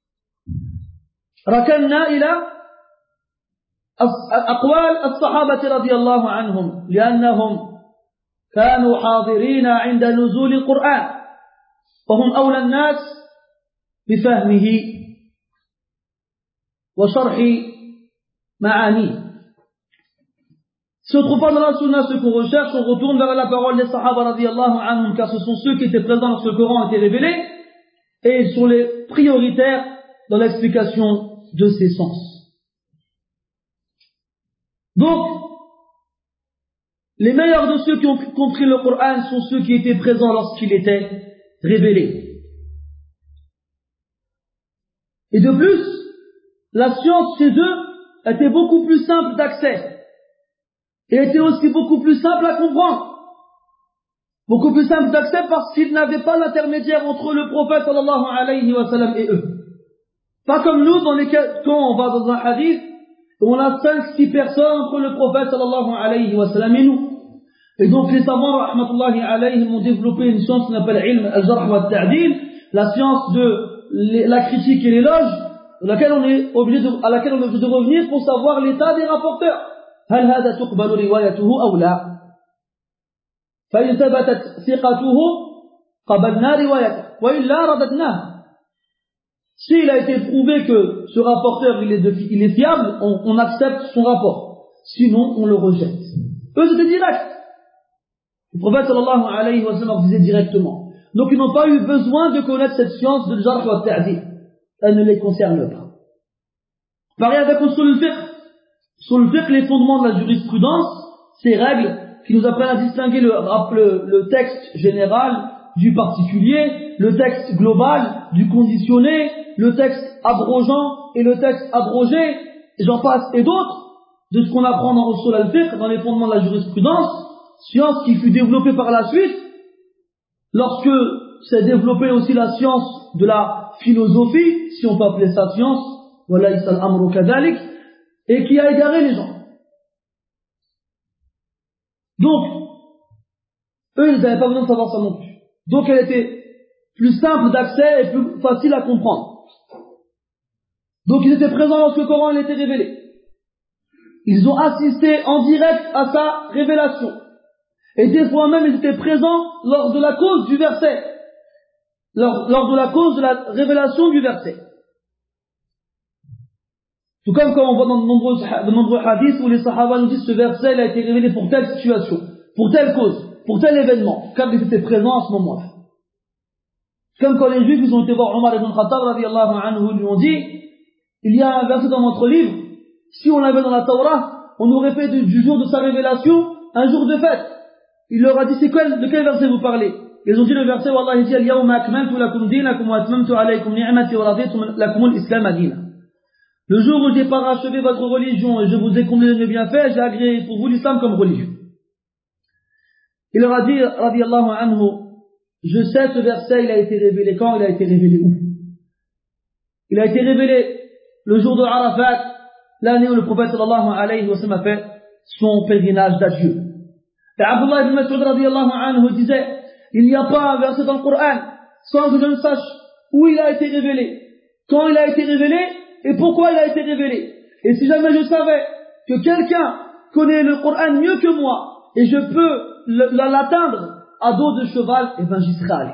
ركنا إلى أقوال الصحابة رضي الله عنهم لأنهم كانوا حاضرين عند نزول القرآن وهم أولى الناس بفهمه وشرح معانيه. Si on ne trouve pas dans la sunna ce qu'on recherche, on retourne vers la parole des Sahaba radiyallahu anhum, car ce sont ceux qui étaient présents lorsque le Coran a été révélé et ils sont les prioritaires dans l'explication de ses sens. Donc, les meilleurs de ceux qui ont compris le Coran sont ceux qui étaient présents lorsqu'il était révélé. Et de plus, la science chez eux était beaucoup plus simple d'accès. Et était aussi beaucoup plus simple à comprendre. Beaucoup plus simple d'accès parce qu'ils n'avaient pas l'intermédiaire entre le prophète sallallahu alayhi wa sallam et eux. Pas comme nous, dans les cas, quand on va dans un hadith, on a cinq, six personnes entre le prophète sallallahu alayhi wa sallam et nous. Et donc les savants, rahmatullahi alayhim, ont développé une science qu'on appelle ilm al-jarh wa al-ta'dil, la science de la critique et l'éloge, à laquelle on est obligé de, à laquelle on est obligé de revenir pour savoir l'état des rapporteurs. هل هذا تقبل روايته أو لا؟ فإن ثبتت ثقته قبلنا روايته وإلا رددناه. S'il a été prouvé que ce rapporteur il est, de, il est fiable, on, on accepte son rapport. Sinon, on le rejette. Eux, c'était direct. Le prophète sallallahu alayhi wa sallam leur disait directement. Donc, ils n'ont pas eu besoin de connaître cette science de jarh wa ta'dil. Elle ne les concerne pas. Pareil avec usul al-fiqh. Usul al-fiqh, les fondements de la jurisprudence, ces règles qui nous apprennent à distinguer le, le, le texte général du particulier, le texte global du conditionné, le texte abrogeant et le texte abrogé, et j'en passe, et d'autres, de ce qu'on apprend dans usul al-fiqh, dans les fondements de la jurisprudence, science qui fut développée par la suite, lorsque s'est développée aussi la science de la philosophie, si on peut appeler ça science, voilà, isal amru kadalik, et qui a égaré les gens. Donc, eux, ils n'avaient pas besoin de savoir ça non plus. Donc, elle était plus simple d'accès et plus facile à comprendre. Donc, ils étaient présents lorsque le Coran il était révélé. Ils ont assisté en direct à sa révélation. Et des fois même, ils étaient présents lors de la cause du verset. Lors, lors de la cause de la révélation du verset. Tout comme quand on voit dans de nombreux, de nombreux hadiths où les sahaba nous disent ce verset il a été révélé pour telle situation, pour telle cause, pour tel événement, car ils étaient présents à ce moment-là. Comme quand les juifs ils ont été voir Omar ibn Khattab radiyallahu anhu, lui ont dit, il y a un verset dans votre livre, si on l'avait dans la Torah, on aurait fait du, du jour de sa révélation un jour de fête. Il leur a dit, c'est quoi, de quel verset vous parlez? Ils ont dit le verset, Wallah, il dit, Al-yawma akmaltu lakum dinakum wa atmamtu alaykum ni'mati wa raditu lakum al-islam adina. Le jour où j'ai parachevé votre religion et je vous ai comblé de bienfaits, j'ai agréé pour vous l'islam comme religion. Il leur a dit, radiyallahu anhu, je sais ce verset, il a été révélé quand? Il a été révélé où? Il a été révélé le jour de Arafat, l'année où le prophète sallallahu alayhi wa sallam a fait son pèlerinage d'adieu. Et Abdullah ibn Mas'ud radiyallahu anhu disait, il n'y a pas un verset dans le Coran sans que je ne sache où il a été révélé, quand il a été révélé et pourquoi il a été révélé. Et si jamais je savais que quelqu'un connaît le Coran mieux que moi et je peux l'atteindre à dos de cheval, et ben j'y serais allé.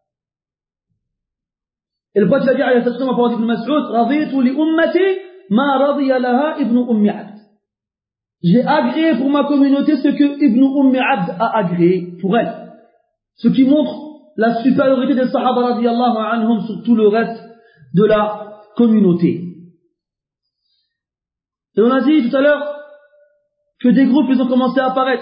Et le prophète a dit alayhi sallam à parole d'Ibn Mas'ud, raditu li ummati ma radiya laha ibn ummi abd. J'ai agréé pour ma communauté ce que Ibn Ummi Abd a agréé pour elle. Ce qui montre la supériorité des Sahaba radiyallahu anhum sur tout le reste de la communauté. Et on a dit tout à l'heure que des groupes ils ont commencé à apparaître.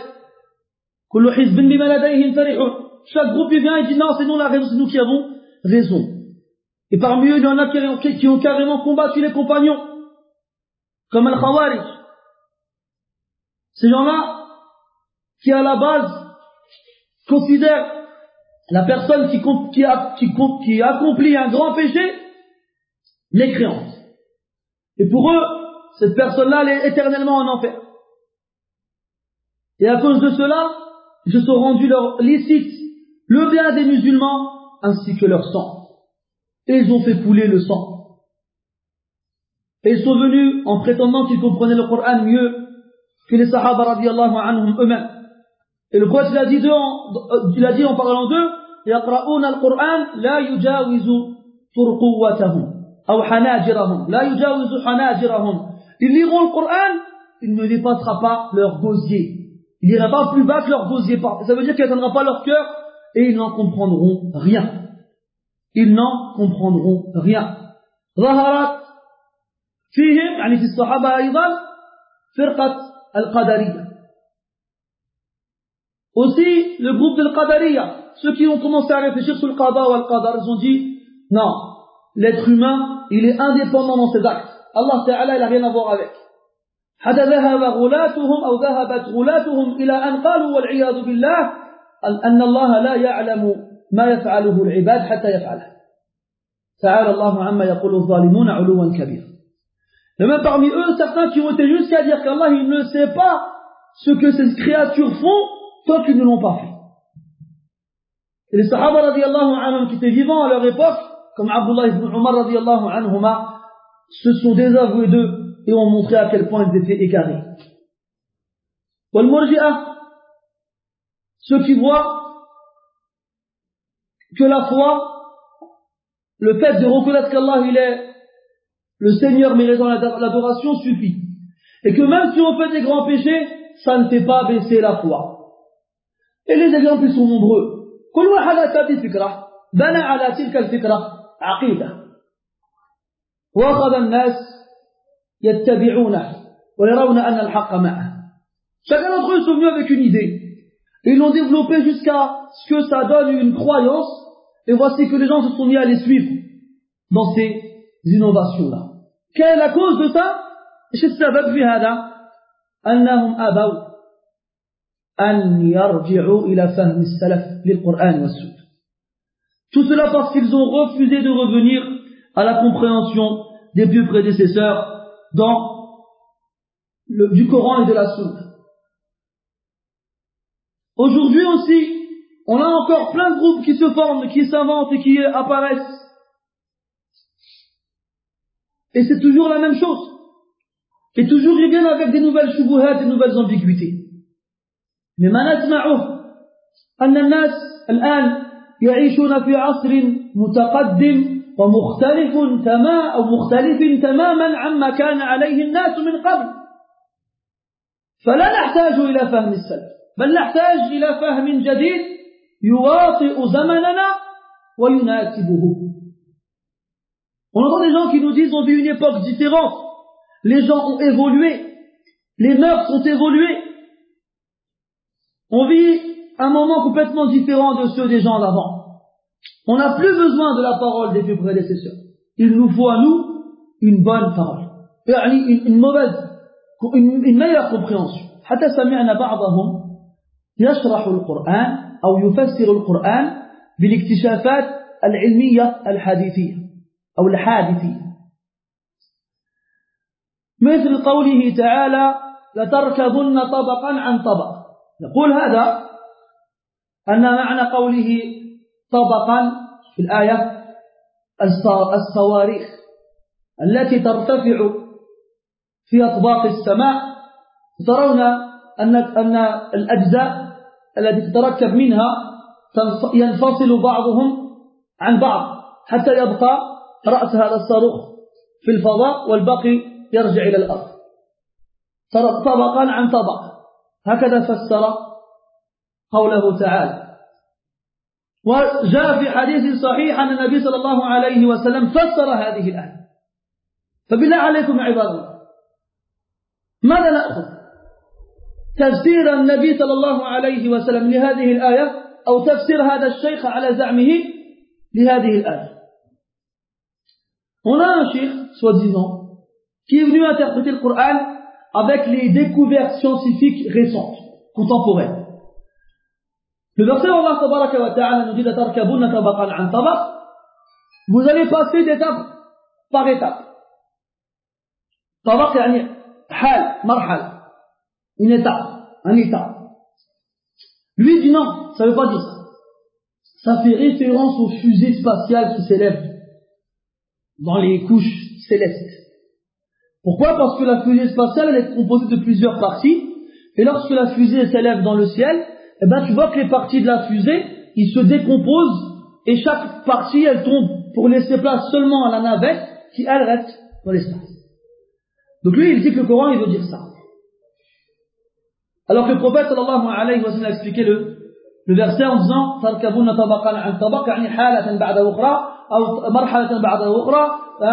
Chaque groupe il vient et dit non, c'est nous la raison, c'est nous qui avons raison. Et parmi eux il y en a qui ont, qui ont carrément combattu les compagnons, comme Al-Khawarij. Ces gens-là, qui à la base considèrent la personne qui, qui, a, qui, qui accomplit un grand péché mécréante. Et pour eux, cette personne-là, elle est éternellement en enfer. Et à cause de cela, ils se sont rendus leur licite le bien des musulmans ainsi que leur sang. Et ils ont fait couler le sang. Et ils sont venus en prétendant qu'ils comprenaient le Coran mieux que les Sahaba radiyallahu anhum eux-mêmes. Et le prophète il a dit, d'eux, il a dit en parlant d'eux, يقرؤون القرآن لا يجاوز ترقوتهم أو حناجرهم لا يجاوز حناجرهم. Ils liront le Coran, il ne dépassera pas leur gosier. Il n'ira pas plus bas que leur gosier. Ça veut dire qu'il n'atteindra pas leur cœur et ils n'en comprendront rien. Ils n'en comprendront rien. ظهرت فيهم يعني في الصحابة أيضا فرقة Al-Qadariyya. Aussi, le groupe de Al-Qadariyya, ceux qui ont commencé à réfléchir sur le Qada ou Al-Qadar, ils ont dit, non, l'être humain, il est indépendant dans ses actes. Allah Ta'ala, il n'a rien à voir avec. حتى ذهب غلاتهم أو ذهبت غلاتهم إلى أن قالوا والعياذ بالله أن الله لا يعلم ما يفعله العباد حتى يفعله. تعالى الله عما يقول الظالمون علوا كبيرا. Et même parmi eux, certains qui ont été jusqu'à dire qu'Allah il ne sait pas ce que ces créatures font tant qu'ils ne l'ont pas fait. Et les Sahaba radiyallahu anhum qui étaient vivants à leur époque, comme Abdullah ibn Umar radiyallahu anhuma, se sont désavoués d'eux et ont montré à quel point ils étaient égarés. Wal Murji'ah, ceux qui voient que la foi, le fait de reconnaître qu'Allah il est le Seigneur méritant l'adoration suffit. Et que même si on fait des grands péchés, ça ne fait pas baisser la foi. Et les exemples sont nombreux. كل واحد أتى بفكرة بنى على تلك الفكرة عقيدة وأخذ الناس يتبعونه ويرون أن الحق معه. Chacun d'entre eux sont venus avec une idée. Ils l'ont développé jusqu'à ce que ça donne une croyance. Et voici que les gens se sont mis à les suivre dans ces innovations-là. Quelle est la cause de ça? إيش السبب في هذا؟ أنهم أبوا أن يرجعوا إلى فهم السلف للقرآن والسنة. Tout cela parce qu'ils ont refusé de revenir à la compréhension des plus prédécesseurs dans le, du Coran et de la Sunna. Aujourd'hui aussi, on a encore plein de groupes qui se forment, qui s'inventent et qui apparaissent. Et c'est toujours la même chose. Et toujours ils viennent avec des nouvelles shubuhat, des nouvelles ambiguïtés. Mais ما نسمعه أن الناس الآن يعيشون في عصر متقدم ومختلف تماما أو مختلف تماما عما كان عليه الناس من قبل. فلا نحتاج إلى فهم السلف بل نحتاج إلى فهم جديد يواطئ زمننا ويناسبه. On entend des gens qui nous disent on vit une époque différente, les gens ont évolué, les mœurs ont évolué, on vit un moment complètement différent de ceux des gens d'avant. On n'a plus besoin de la parole des plus prédécesseurs. Il nous faut à nous une bonne parole, une, une mauvaise, une, une meilleure compréhension. حتى سمعنا بعضهم يشرح القرآن أو يفسر القرآن بالاكتشافات العلمية الحديثية أو الحادثية مثل قوله تعالى لتركبن طبقا عن طبق. يقول هذا أن معنى قوله طبقا في الآية الصواريخ التي ترتفع في أطباق السماء. ترون أن أن الأجزاء التي تتركب منها ينفصل بعضهم عن بعض حتى يبقى رأس هذا الصاروخ في الفضاء والباقي يرجع إلى الأرض طبقا عن طبق. هكذا فسر قوله تعالى. وجاء في حديث صحيح أن النبي صلى الله عليه وسلم فسر هذه الآية. فبالله عليكم عباد الله ماذا نأخذ؟ تفسير النبي صلى الله عليه وسلم لهذه الآية أو تفسير هذا الشيخ على زعمه لهذه الآية؟ On a un cheikh, soi-disant, qui est venu interpréter le Coran avec les découvertes scientifiques récentes, contemporaines. Le verset où Allah tabaraka wa ta'ala nous dit لَتَرْكَبُنَّ طَبَقًا عَنْ طَبَقٍ, vous allez passer d'étape par étape. طبق يعني حال, مرحلة, une étape, un état. Lui dit non, ça ne veut pas dire ça. Ça fait référence aux fusées spatiales qui s'élèvent dans les couches célestes. Pourquoi? Parce que la fusée spatiale elle est composée de plusieurs parties, et lorsque la fusée s'élève dans le ciel, eh ben tu vois que les parties de la fusée, ils se décomposent, et chaque partie elle tombe pour laisser place seulement à la navette qui elle reste dans l'espace. Donc lui il dit que le Coran il veut dire ça. Alors que le prophète sallallahu alayhi wa sallam a expliqué le, le verset en disant تَرْكَبُونَ طَبَقًا عَنْ طَبَقٍ يعني حالة بعد أخرى أو مرحلة بعد أخرى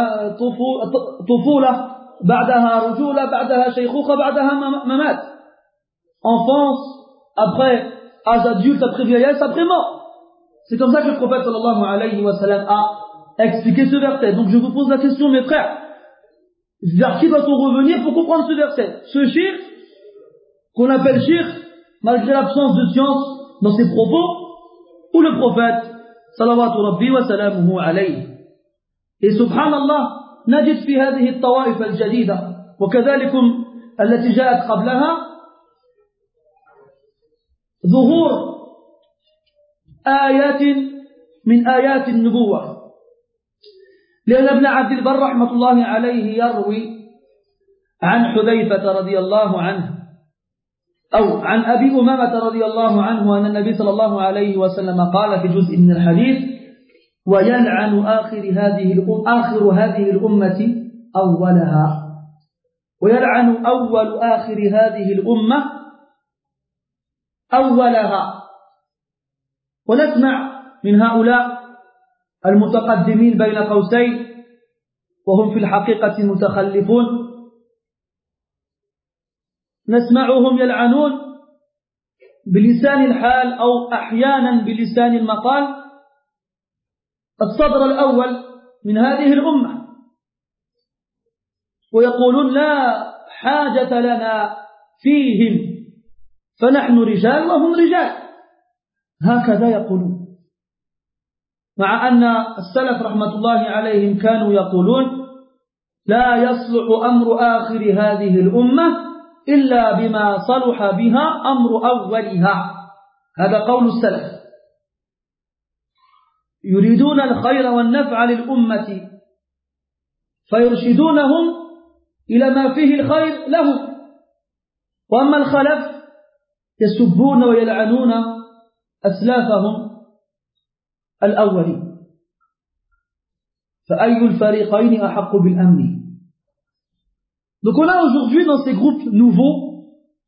طفولة بعدها رجولة بعدها شيخوخة بعدها ممات. Enfance, après âge adulte, après vieillesse, après mort. C'est comme ça que le prophète sallallahu alayhi wa sallam a expliqué ce verset. Donc je vous pose la question mes frères, vers qui doit-on revenir pour comprendre ce verset? Ce shirk qu'on appelle shirk malgré l'absence de science dans ses propos, ou le prophète salawatu rabbi wa salamuhu alayhi. Et subhanallah نجد في هذه الطوائف الجديدة وكذلك التي جاءت قبلها ظهور آيات من آيات النبوة. لأن ابن عبد البر رحمة الله عليه يروي عن حذيفة رضي الله عنه أو عن أبي أمامة رضي الله عنه أن النبي صلى الله عليه وسلم قال في جزء من الحديث ويلعن آخر هذه الأمة آخر هذه الأمة أولها ويلعن أول آخر هذه الأمة أولها. ونسمع من هؤلاء المتقدمين بين قوسين وهم في الحقيقة متخلفون، نسمعهم يلعنون بلسان الحال أو أحيانا بلسان المقال الصدر الأول من هذه الأمة، ويقولون لا حاجة لنا فيهم فنحن رجال وهم رجال، هكذا يقولون، مع أن السلف رحمة الله عليهم كانوا يقولون لا يصلح أمر آخر هذه الأمة إلا بما صلح بها أمر أولها. هذا قول السلف، يريدون الخير والنفع للأمة فيرشدونهم إلى ما فيه الخير لهم، وأما الخلف يسبون ويلعنون أسلافهم الأولين. فأي الفريقين أحق بالأمن. Donc on a aujourd'hui dans ces groupes nouveaux,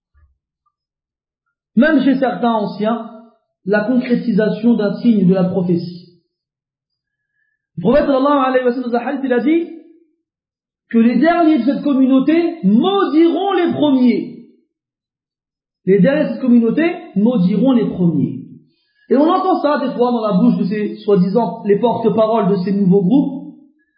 même chez certains anciens, la concrétisation d'un signe de la prophétie. Le prophète sallallahu alayhi wa sallam dans un hadith, il a dit que les derniers de cette communauté maudiront les premiers. Les derniers de cette communauté maudiront les premiers. Et on entend ça des fois dans la bouche de ces soi-disant les porte-paroles de ces nouveaux groupes,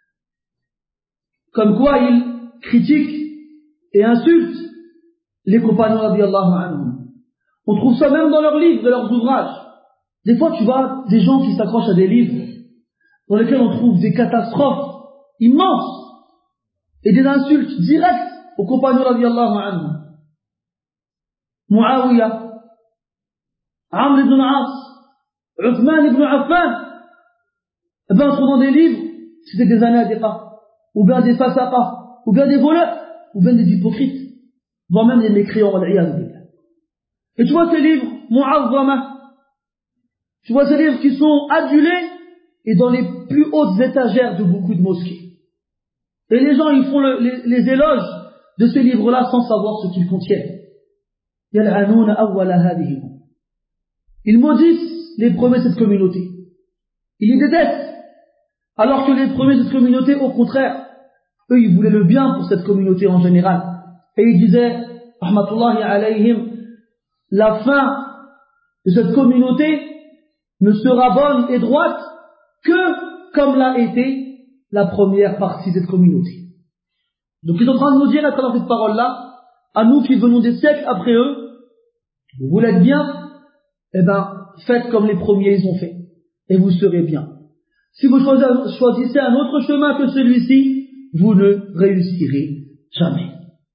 comme quoi ils critiquent et insultent les compagnons radiyallahu anhum. On trouve ça même dans leurs livres, dans leurs ouvrages. Des fois tu vois des gens qui s'accrochent à des livres dans lesquels on trouve des catastrophes immenses et des insultes directes aux compagnons radiyallahu anhum. Muawiyah, Amr ibn al-As, Uthman ibn Affan. Eh bien, on trouve dans des livres, c'était des anadiqa, ou bien des fasaqa, ou bien des voleurs, ou bien des hypocrites, voire même des mécréants. Et tu vois ces livres, mu'azzama, tu vois ces livres qui sont adulés et dans les plus hautes étagères de beaucoup de mosquées. Et les gens, ils font le, les, les éloges de ces livres-là sans savoir ce qu'ils contiennent. Yal'anouna awwala hadhihi. Ils maudissent les premiers de cette communauté. Ils les détestent. Alors que les premiers de cette communauté, au contraire, eux, ils voulaient le bien pour cette communauté en général. Et ils disaient, rahmatullahi alayhim, la fin de cette communauté ne sera bonne et droite que comme l'a été la première partie de cette communauté. Donc ils sont en train de nous dire à travers cette parole-là, à nous qui venons des siècles après eux, vous voulez être bien, eh ben, faites comme les premiers ils ont fait, et vous serez bien. Si vous choisissez un autre chemin que celui-ci, vous ne réussirez jamais.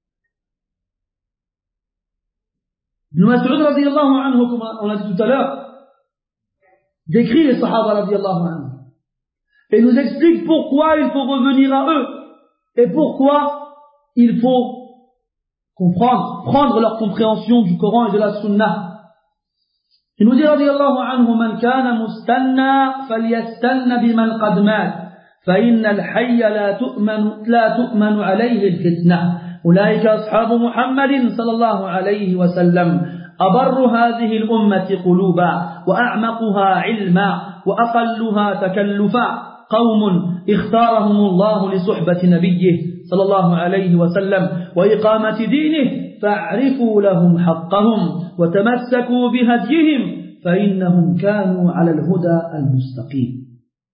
Ibn Mas'ud radiyallahu anhu, comme on l'a dit tout à l'heure, décrit les Sahaba radiyallahu anhu et nous explique pourquoi il faut revenir à eux et pourquoi il faut comprendre, prendre leur compréhension du Coran et de la Sunna. Il nous dit radiyallahu anhu, man kana mustanna falyastanna biman qad mat fa inna al-hayya la tu'manu la tu'manu alayhi al-fitnah. أولئك أصحاب محمد صلى الله عليه وسلم أبر هذه الأمة قلوبا وأعمقها علما وأقلها تكلفا قوم اختارهم الله لصحبة نبيه صلى الله عليه وسلم وإقامة دينه فاعرفوا لهم حقهم وتمسكوا بهديهم فإنهم كانوا على الهدى المستقيم.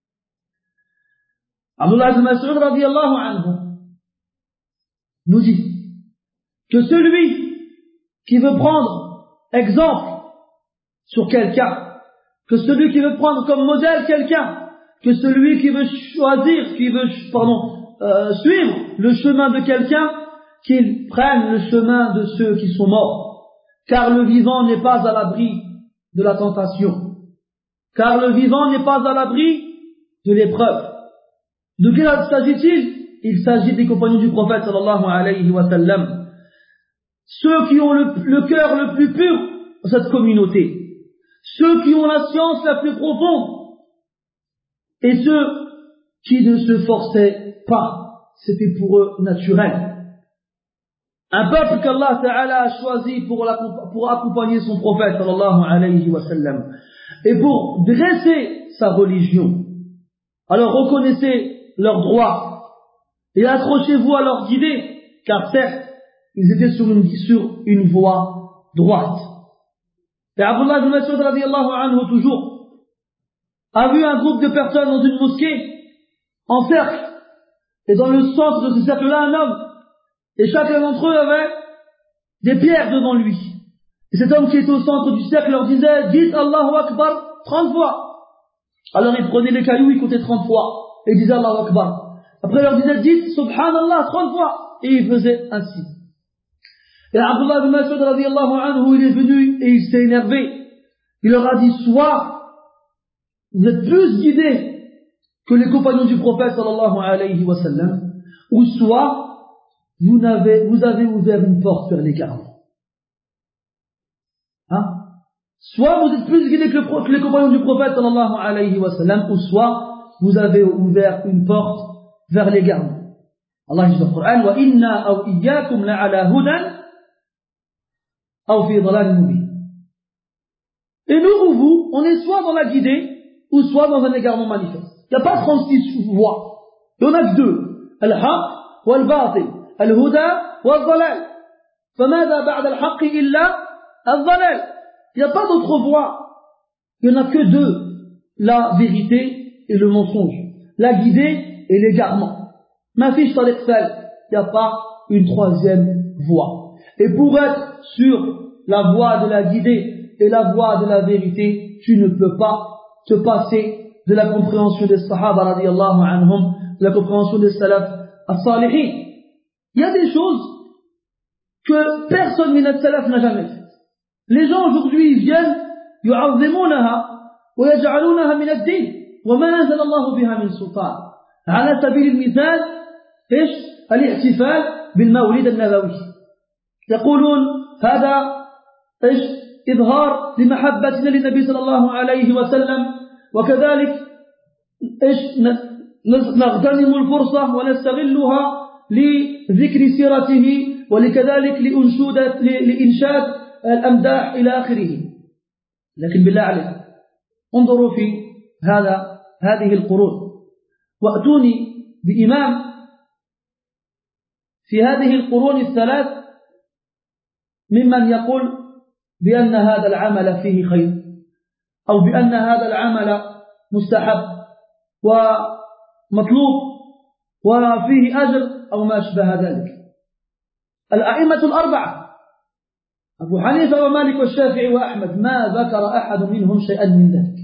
عبد الله بن مسعود رضي الله عنه nous dit que celui qui veut prendre exemple sur quelqu'un, que celui qui veut prendre comme modèle quelqu'un, que celui qui veut choisir, qui veut pardon, euh, suivre le chemin de quelqu'un, qu'il prenne le chemin de ceux qui sont morts, car le vivant n'est pas à l'abri de la tentation, car le vivant n'est pas à l'abri de l'épreuve. De quel s'agit-il? Il s'agit des compagnons du prophète sallallahu alayhi wa sallam, ceux qui ont le, le cœur le plus pur dans cette communauté, ceux qui ont la science la plus profonde, et ceux qui ne se forçaient pas, c'était pour eux naturel. Un peuple qu'Allah Ta'ala a choisi pour, pour accompagner son prophète sallallahu alayhi wa sallam et pour dresser sa religion. Alors reconnaissez leurs droits et accrochez-vous à leur guider, car certes, ils étaient sur une, sur une voie droite. Et Abdullah ibn Mas'ud radiyallahu anhu toujours a vu un groupe de personnes dans une mosquée en cercle, et dans le centre de ce cercle-là un homme, et chacun d'entre eux avait des pierres devant lui. Et cet homme qui était au centre du cercle leur disait, dites Allahu Akbar trente fois. Alors il prenait les cailloux, il comptait trente fois, et il disait Allahu Akbar. Après il leur disait, dites Subhanallah trente fois, et il faisait ainsi. Et Abdullah ibn Mas'ud radiyallahu anhu, il est venu et il s'est énervé. Il leur a dit, soit vous êtes plus guidés que les compagnons du prophète sallallahu alayhi wa sallam, ou soit vous avez, vous avez ouvert une porte vers l'égarement. Hein? Soit vous êtes plus guidés que, le, que les compagnons du prophète sallallahu alayhi wa sallam, ou soit vous avez ouvert une porte vers l'égarement. Allah dit dans le Coran, wa inna aw iyyakum la'ala hudan aw fi dhalalin mubin. Et nous ou vous, on est soit dans la guidée, ou soit dans un égarement manifeste. Il n'y a pas trente-six voies. Il n'y en a que deux. Al-haq wa al-batil. Al-huda wa al-dhalal. فَمَاذَا بَعْدَ الْحَقِّ إِلَّا الضَّلَالِ. Il n'y a pas d'autre voie. Il n'y en a que deux. La vérité et le mensonge. La guidée et l'égarement. Ma fiche tariq sal. Il n'y a pas une troisième voie. Et pour être sur la voie de la guidée et la voie de la vérité, tu ne peux pas te passer de la compréhension des Sahaba radiyallahu anhum, de la compréhension des Salaf as-Salihin. Il y a des choses que personne min salaf n'a jamais faites. Les gens aujourd'hui ils viennent yu'azzimunaha wa yaj'alunaha min ad-din wa ma anzala Allah biha min sultan. على سبيل المثال ايش؟ الاحتفال بالمولد النبوي. يقولون هذا ايش؟ إظهار لمحبتنا للنبي صلى الله عليه وسلم، وكذلك إيش نغتنم الفرصة ونستغلها لذكر سيرته ولكذلك لأنشودة لإنشاد الأمداح إلى آخره. لكن بالله عليك انظروا في هذا هذه القرون وأتوني بإمام في هذه القرون الثلاث ممن يقول بأن هذا العمل فيه خير أو بأن هذا العمل مستحب ومطلوب وفيه أجر أو ما أشبه ذلك. الأئمة الأربعة أبو حنيفة ومالك والشافعي وأحمد ما ذكر أحد منهم شيئا من ذلك.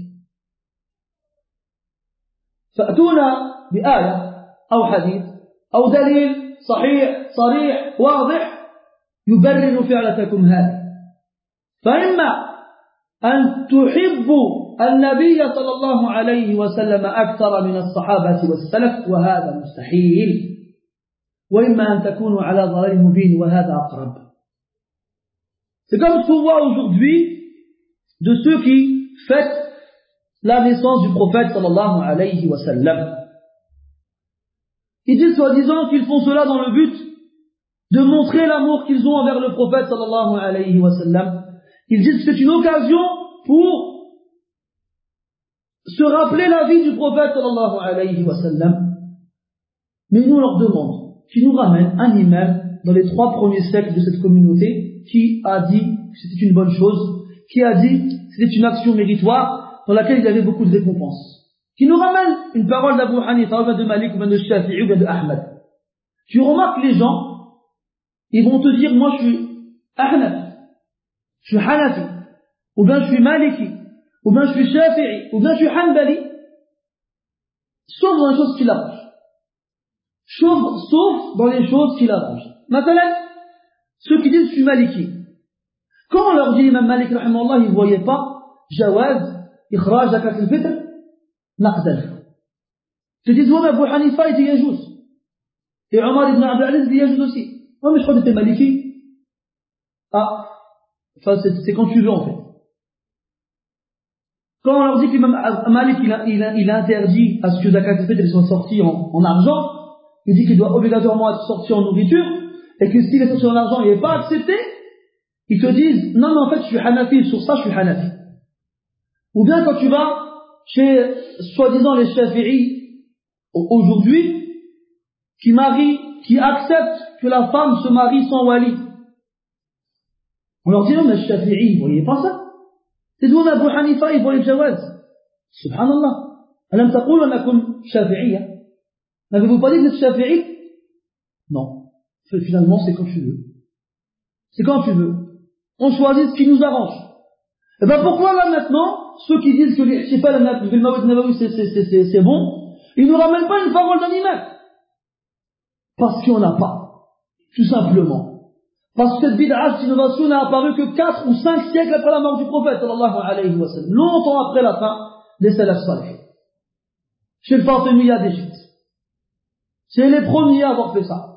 فأتونا بآية أو حديث أو دليل صحيح صريح واضح يبرر فعلتكم هذه. فإما أن تحبوا النبي صلى الله عليه وسلم أكثر من الصحابة والسلف وهذا مستحيل، وإما أن تكونوا على ضلال مبين وهذا أقرب. C'est comme ce qu'on voit aujourd'hui de ceux qui fêtent la naissance du prophète sallallahu alayhi wa sallam. Ils disent soi-disant qu'ils font cela dans le but de montrer l'amour qu'ils ont envers le prophète sallallahu alayhi wa sallam. Ils disent que c'est une occasion pour se rappeler la vie du prophète sallallahu alayhi wa sallam. Mais nous on leur demande, qui nous ramène un imam dans les trois premiers siècles de cette communauté qui a dit que c'était une bonne chose, qui a dit que c'était une action méritoire dans laquelle il y avait beaucoup de récompenses. Qui nous ramène une parole d'Abu Hanifa, ou bien de Malik, ou bien de Shafi'i, ou bien de Ahmad. Tu remarques les gens, ils vont te dire, moi je suis Ahnaf, je suis Hanafi, ou bien je suis Maliki, ou bien je suis Shafi'i, ou bien je suis Hanbali, sauf dans les choses qui l'arrangent. Sauf, sauf dans les choses qui l'arrangent. Maintenant, ceux qui disent je suis Maliki, quand on leur dit Imam Malik, rahimahullah, ils ne voyaient pas Jawaz, Ikhraj, Zakat al-Fitr, Naqdal. Ils disent, ouais, mais Abu Hanifa, il dit Yajouz. Et Omar ibn Abd al-Aziz dit Yajouz aussi. Ouais, mais je crois que t'es Maliki. Ah, enfin, c'est, c'est quand tu veux, en fait. Quand on leur dit qu'Imam Malik, il a, il, a, il a interdit à ce que Zakat al-Fitr soit sorti en, en argent, il dit qu'il doit obligatoirement être sorti en nourriture, et que si l'essentiel de l'argent n'est pas accepté, ils te disent, non, mais en fait, je suis Hanafi, sur ça, je suis Hanafi. Ou bien quand tu vas chez, soi-disant, les Shafi'i, aujourd'hui, qui marient, qui acceptent que la femme se marie sans wali. On leur dit, non, mais Shafi'i, vous voyez pas ça? C'est d'où Abu Hanifa, il voit le jawaz. Subhanallah. Alam taqul anakum Shafi'iyya. N'avez-vous pas dit que vous êtes Shafi'i? Non. Finalement, c'est quand tu veux. C'est quand tu veux. On choisit ce qui nous arrange. Et ben pourquoi là maintenant, ceux qui disent que l'ihtifal bil mawlid nabawi c'est, c'est, c'est, c'est, c'est bon, ils nous ramènent pas une parole d'un imam? Parce qu'il n'y en a pas. Tout simplement. Parce que cette bid'a, cette innovation n'a apparu que quatre ou cinq siècles après la mort du prophète, sallallahu alayhi wa sallam. Longtemps après la fin des salaf salih. Chez le Fatimiyya d'Égypte. C'est les premiers à avoir fait ça.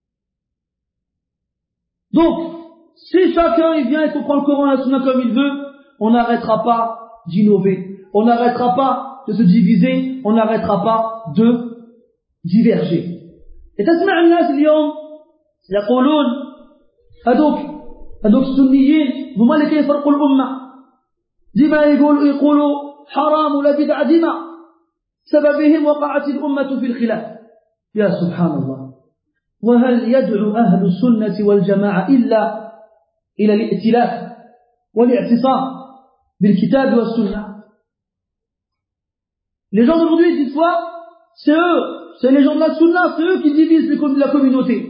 Donc, si chacun il vient et comprend le Coran et la Sunna comme il veut, on n'arrêtera pas d'innover, on n'arrêtera pas de se diviser, on n'arrêtera pas de diverger. Et تسمع الناس اليوم يقولون هذوك هذوك السنيين هما اللي كيفرقوا الأمة، ديما يقولوا يقولوا حرام ولا بدعة، ديما سببهم وقعت الأمة في الخلاف. يا سبحان الله. وهل يدعو أهل السنة والجماعة إلا إلى الائتلاف والاعتصام بالكتاب والسنة؟ Les gens d'aujourd'hui, disent quoi? C'est eux, c'est les gens de la sunna, c'est eux qui divisent la communauté.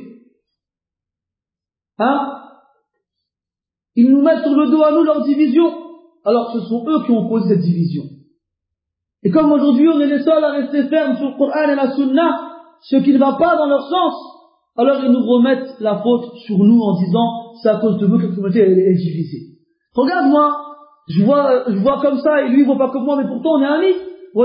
Hein? Ils nous mettent sur le dos à nous leur division, alors que ce sont eux qui ont posé cette division. Et comme aujourd'hui on est les seuls à rester fermes sur le Coran et la sunna, ce qui ne va pas dans leur sens, alors ils nous remettent la faute sur nous en disant c'est à cause de vous que la communauté est divisée. Regarde-moi, je vois, je vois comme ça et lui il voit pas comme moi, mais pourtant on est amis.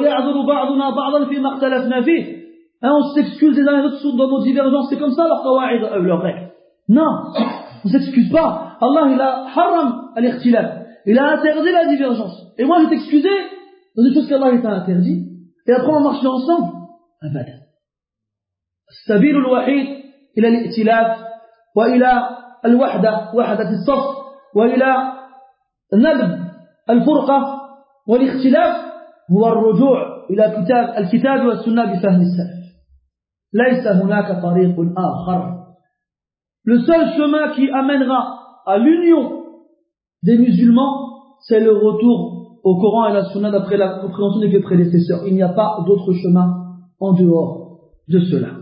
Hein, on s'excuse les uns et les autres dans nos divergences, c'est comme ça leur qawa'id, euh, leurs règles. Non, on s'excuse pas. Allah il a haram al-ikhtilaf, il a interdit la divergence. Et moi je vais t'excuser dans des choses qu'Allah il t'a interdit, et après on marche ensemble. Abada. السبيل الوحيد إلى الائتلاف وإلى الوحدة وحدة الصف وإلى نبذ الفرقة والاختلاف هو الرجوع إلى كتاب الكتاب والسنة بفهم السلف. ليس هناك طريق آخر. Le seul chemin qui amènera à l'union des musulmans, c'est le retour au Coran et à la Sunna d'après la compréhension des prédécesseurs. Il n'y a pas d'autre chemin en dehors de cela.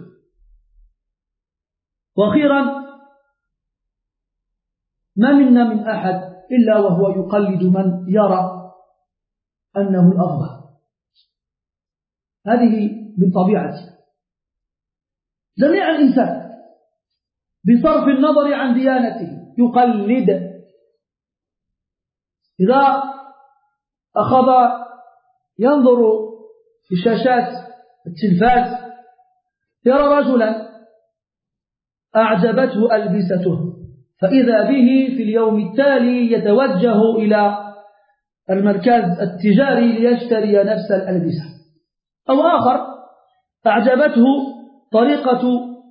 وأخيرا ما منا من أحد إلا وهو يقلد من يرى أنه الأفضل. هذه من طبيعته. جميع الإنسان بصرف النظر عن ديانته يقلد. إذا أخذ ينظر في شاشات التلفاز يرى رجلا أعجبته ألبسته، فإذا به في اليوم التالي يتوجه إلى المركز التجاري ليشتري نفس الألبسة. أو آخر أعجبته طريقة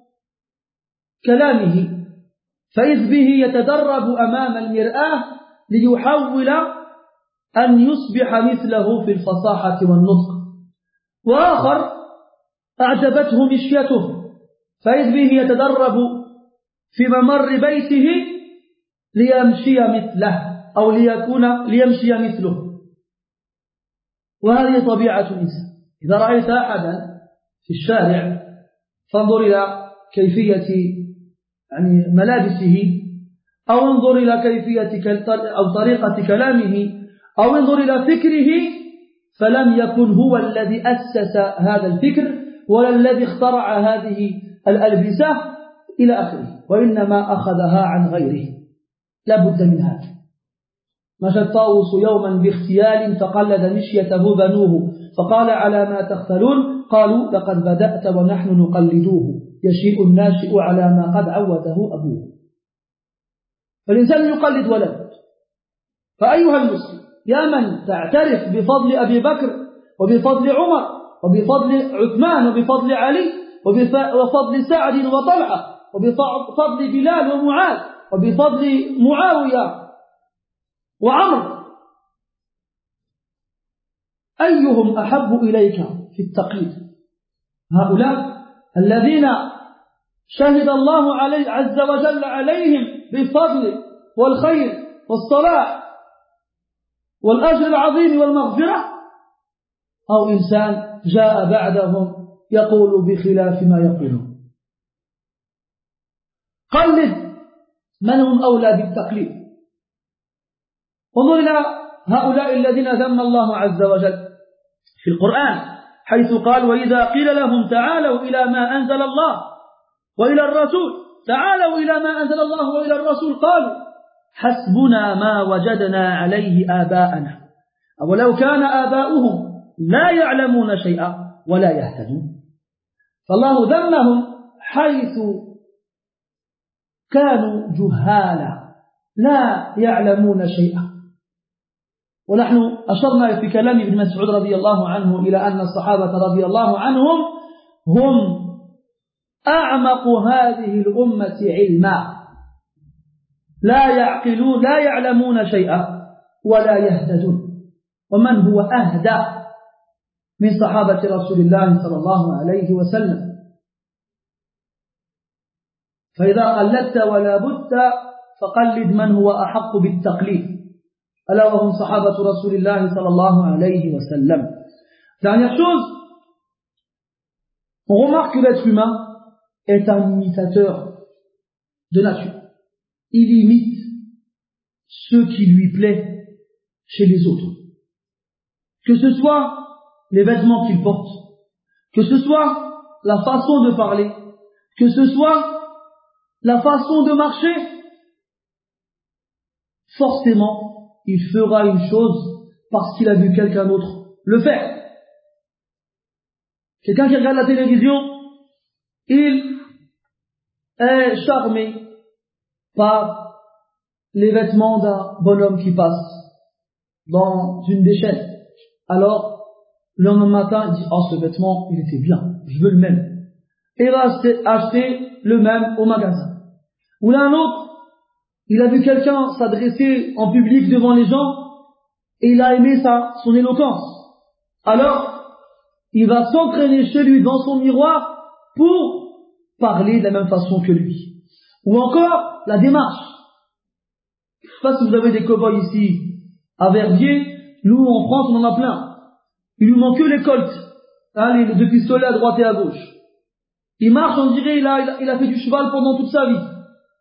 كلامه، فإذ به يتدرب أمام المرآة ليحاول أن يصبح مثله في الفصاحة والنطق. وآخر أعجبته مشيته، فإذ به يتدرب في ممر بيته ليمشي مثله أو ليكون ليمشي مثله. وهذه طبيعة الإنسان. إذا رأيت أحدا في الشارع فانظر إلى كيفية يعني ملابسه، أو انظر إلى كيفية أو طريقة كلامه، أو انظر إلى فكره، فلم يكن هو الذي أسس هذا الفكر ولا الذي اخترع هذه الألبسة إلى آخره، وإنما أخذها عن غيره. لا بد من هذا. مشى الطاووس يوما باغتيال فقلد مشيته بنوه فقال على ما تختلون؟ قالوا لقد بدأت ونحن نقلدوه يشيء الناشئ على ما قد عوده أبوه. فالإنسان يقلد ولد. فأيها المسلم يا من تعترف بفضل أبي بكر وبفضل عمر وبفضل عثمان وبفضل علي وبفضل سعد وطلحة وبفضل بلال ومعاذ وبفضل معاوية وعمر أيهم أحب إليك في التقليد؟ هؤلاء الذين شهد الله عليه عز وجل عليهم بالفضل والخير والصلاح والأجر العظيم والمغفرة، أو إنسان جاء بعدهم يقول بخلاف ما يقولون؟ قلد من هم أولى بالتقليد. انظر إلى هؤلاء الذين ذم الله عز وجل في القرآن حيث قال: وإذا قيل لهم تعالوا إلى ما أنزل الله وإلى الرسول تعالوا إلى ما أنزل الله وإلى الرسول قالوا حسبنا ما وجدنا عليه آباءنا أولو كان آباؤهم لا يعلمون شيئا ولا يهتدون. فالله ذمهم حيث كانوا جهالا لا يعلمون شيئا. ونحن أشرنا في كلام ابن مسعود رضي الله عنه إلى أن الصحابة رضي الله عنهم هم أعمق هذه الأمة علما، لا يعقلون لا يعلمون شيئا ولا يهتدون. ومن هو أهدى من صحابة رسول الله صلى الله عليه وسلم؟ فإذا قلدت ولا بد فقلد من هو أحق بالتقليد، ألا وهم صحابة رسول الله صلى الله عليه وسلم. Dernière chose, on remarque que l'être humain est un imitateur de nature. Il imite ce qui lui plaît chez les autres. Que ce soit les vêtements qu'il porte, que ce soit la façon de parler, que ce soit la façon de marcher, forcément, il fera une chose parce qu'il a vu quelqu'un d'autre le faire. Quelqu'un qui regarde la télévision, il est charmé par les vêtements d'un bonhomme qui passe dans une déchaîne. Alors, le lendemain matin, il dit: oh, ce vêtement, il était bien, je veux le même. Et il va acheter, acheter le même au magasin. Ou là, un autre, il a vu quelqu'un s'adresser en public devant les gens et il a aimé sa, son éloquence. Alors, il va s'entraîner chez lui devant son miroir pour parler de la même façon que lui. Ou encore, la démarche. Je ne sais pas si vous avez des cow-boys ici à Verviers. Nous, en France, on en a plein. Il nous manque que les colts, hein, les deux pistolets à droite et à gauche. Il marche, on dirait, il a, il a, il a fait du cheval pendant toute sa vie.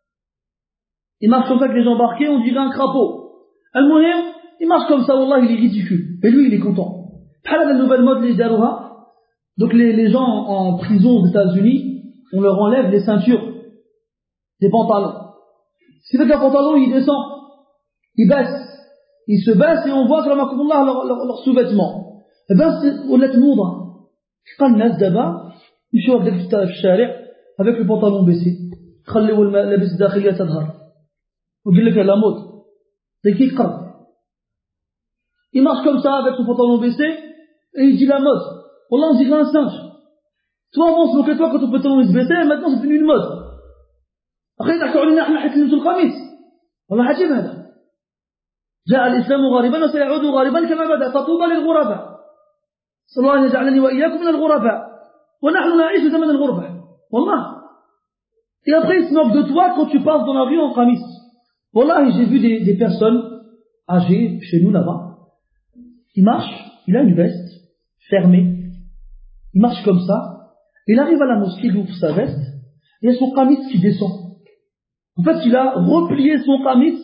Il marche comme ça avec les jambes embarquées, on dirait un crapaud. Al-Muhim, il marche comme ça, wallah, il est ridicule. Et lui, il est content. La nouvelle mode, les darouha. Donc les, les gens en prison aux États-Unis, on leur enlève les ceintures des pantalons. Ce qui fait qu'un pantalon, il descend, il baisse, il se baisse et on voit que leur, leur, leur, leur sous-vêtement. Eh bien, c'est honnêtement, quand le nas d'abord, il chauffe des petits charrets avec le pantalon baissé. خلوا الملابس الداخلية تظهر. ويقول لك la mode. C'est qui قرب. Il marche comme ça avec son pantalon baissé et il dit la mode. Wallah, on dirait un singe. Toi, avant, on se moquait de toi quand ton pantalon se baissait, et maintenant c'est devenu une mode. أخي يضحكوا علينا احنا حتى نلبسوا القميص. والله عجيب هذا. جاء الإسلام غريبا وسيعود غريبا كما بدأ فطوبى للغرباء. صلى الله أن يجعلني وإياكم من الغرباء. ونحن نعيش زمن الغربة. والله. Et après, il se moque de toi quand tu passes dans la rue en qamis. Voilà, j'ai vu des, des personnes âgées chez nous là-bas. Il marche, il a une veste fermée. Il marche comme ça. Il arrive à la mosquée, il ouvre sa veste. Et il y a son qamis qui descend. En fait, il a replié son qamis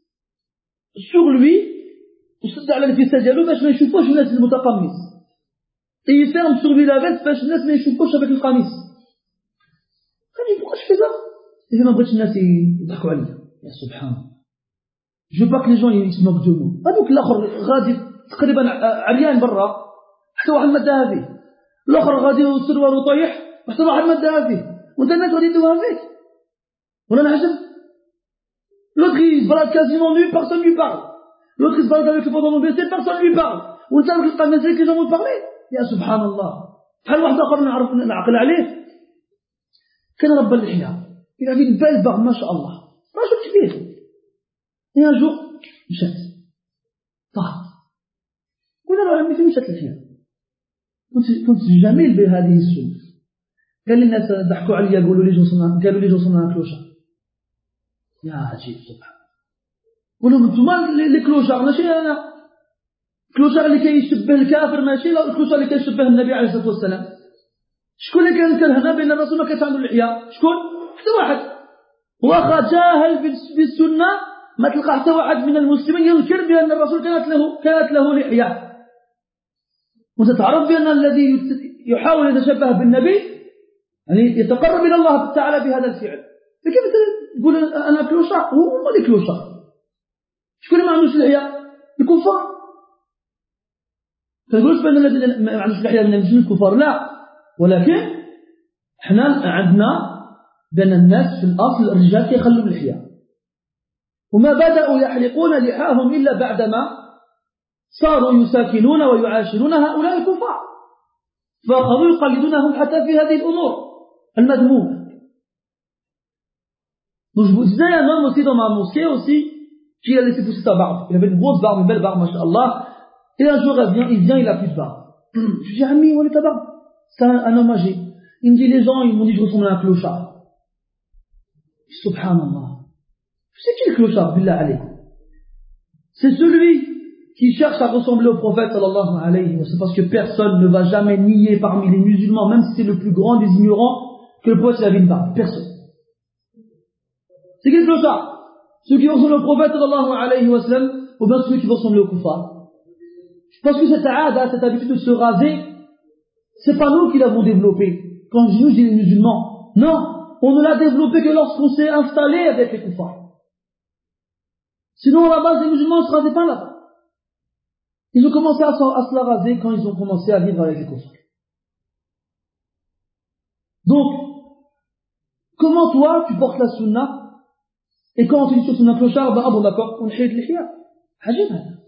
sur lui. Et il ferme sur lui la veste avec le qamis. Pourquoi je fais ça? Et je m'abrite une ya subhanallah. Je veux pas que les gens ils se moquent de nous. هذوك الاخر غادي تقريبا عريان برا حتى واحد ما داها فيه. الاخر غادي والسروال وطيح حتى واحد ما داها فيه. وانت الناس غادي يدوها فيك. ولا العجب. L'autre il se balade quasiment nu, personne lui parle. L'autre il se balade avec le pantalon baissé, personne lui parle. وانت avec le qamis que les gens vont parler. يا subhanallah. بحال واحد اخر نعرف نعقل عليه. كان رب اللحية. Il avait une belle barbe, masha'Allah. رجل كبير. Et un jour, مشات. طاحت. قلنا له عمي فين مشات الحياة؟ كنت كنت جميل بهذه السنة. قال لي الناس ضحكوا عليا قالوا لي جو صنع قالوا لي جو صنع كلوشة. يا عجيب سبحان الله. قولوا انتوما لي كلوشة ماشي انا. كلوشة اللي كيشبه الكافر ماشي لا الكلوشة اللي كيشبه النبي عليه الصلاة والسلام. شكون اللي كان كرهنا بين الرسول ما كانش عنده اللحية؟ شكون؟ حتى واحد. واخا جاهل بالسنة ما تلقى حتى واحد من المسلمين ينكر بأن الرسول كانت له كانت له لحية. وتتعرف بأن الذي يحاول يتشبه بالنبي يعني يتقرب إلى الله تعالى بهذا الفعل. فكيف تقول أنا كلوشة؟ هو مالي كلوشة. شكون اللي ما عندوش لحية؟ الكفار. تقولش بأن الذين ما عندوش لحية من المسلمين الكفار، لا، ولكن احنا عندنا بأن الناس في الأصل الرجال كيخلوا اللحية، وما بدأوا يحلقون لحاهم إلا بعدما صاروا يساكنون ويعاشرون هؤلاء الكفار، فأخذوا يقلدونهم حتى في هذه الأمور المذمومة. Donc je vous disais, un homme aussi dans ma mosquée aussi, qui a laissé pousser sa barbe. Il avait une grosse barbe, une belle barbe, masha'Allah. Et un jour, il vient, il vient, il a plus de barbe. Je lui dis, Ami, où est ta barbe? C'est un, un homme âgé. Il me dit, les gens, ils m'ont dit que je ressemble à un clochard. Subhanallah. C'est qui le clochard, billah alayhi? C'est celui qui cherche à ressembler au prophète, sallallahu alayhi wa sallam, parce que personne ne va jamais nier parmi les musulmans, même si c'est le plus grand des ignorants, que le prophète avait une barbe. Personne. C'est qui le clochard? Ceux qui ressemblent au prophète, sallallahu alayhi wa sallam, ou bien ceux qui ressemblent au kuffar. Parce que cette aada, cette habitude de se raser, c'est pas nous qui l'avons développée. Quand je dis nous, je dis les musulmans. Non, on ne l'a développée que lorsqu'on s'est installé avec les kuffars. Sinon, à la base, les musulmans ne se rasaient pas là. Ils ont commencé à, à se la raser quand ils ont commencé à vivre avec les kuffars. Donc, comment toi, tu portes la sunna, et quand on te dit sur sunna clochard, bah, ah bon, d'accord, on est l'ihya. Hajib,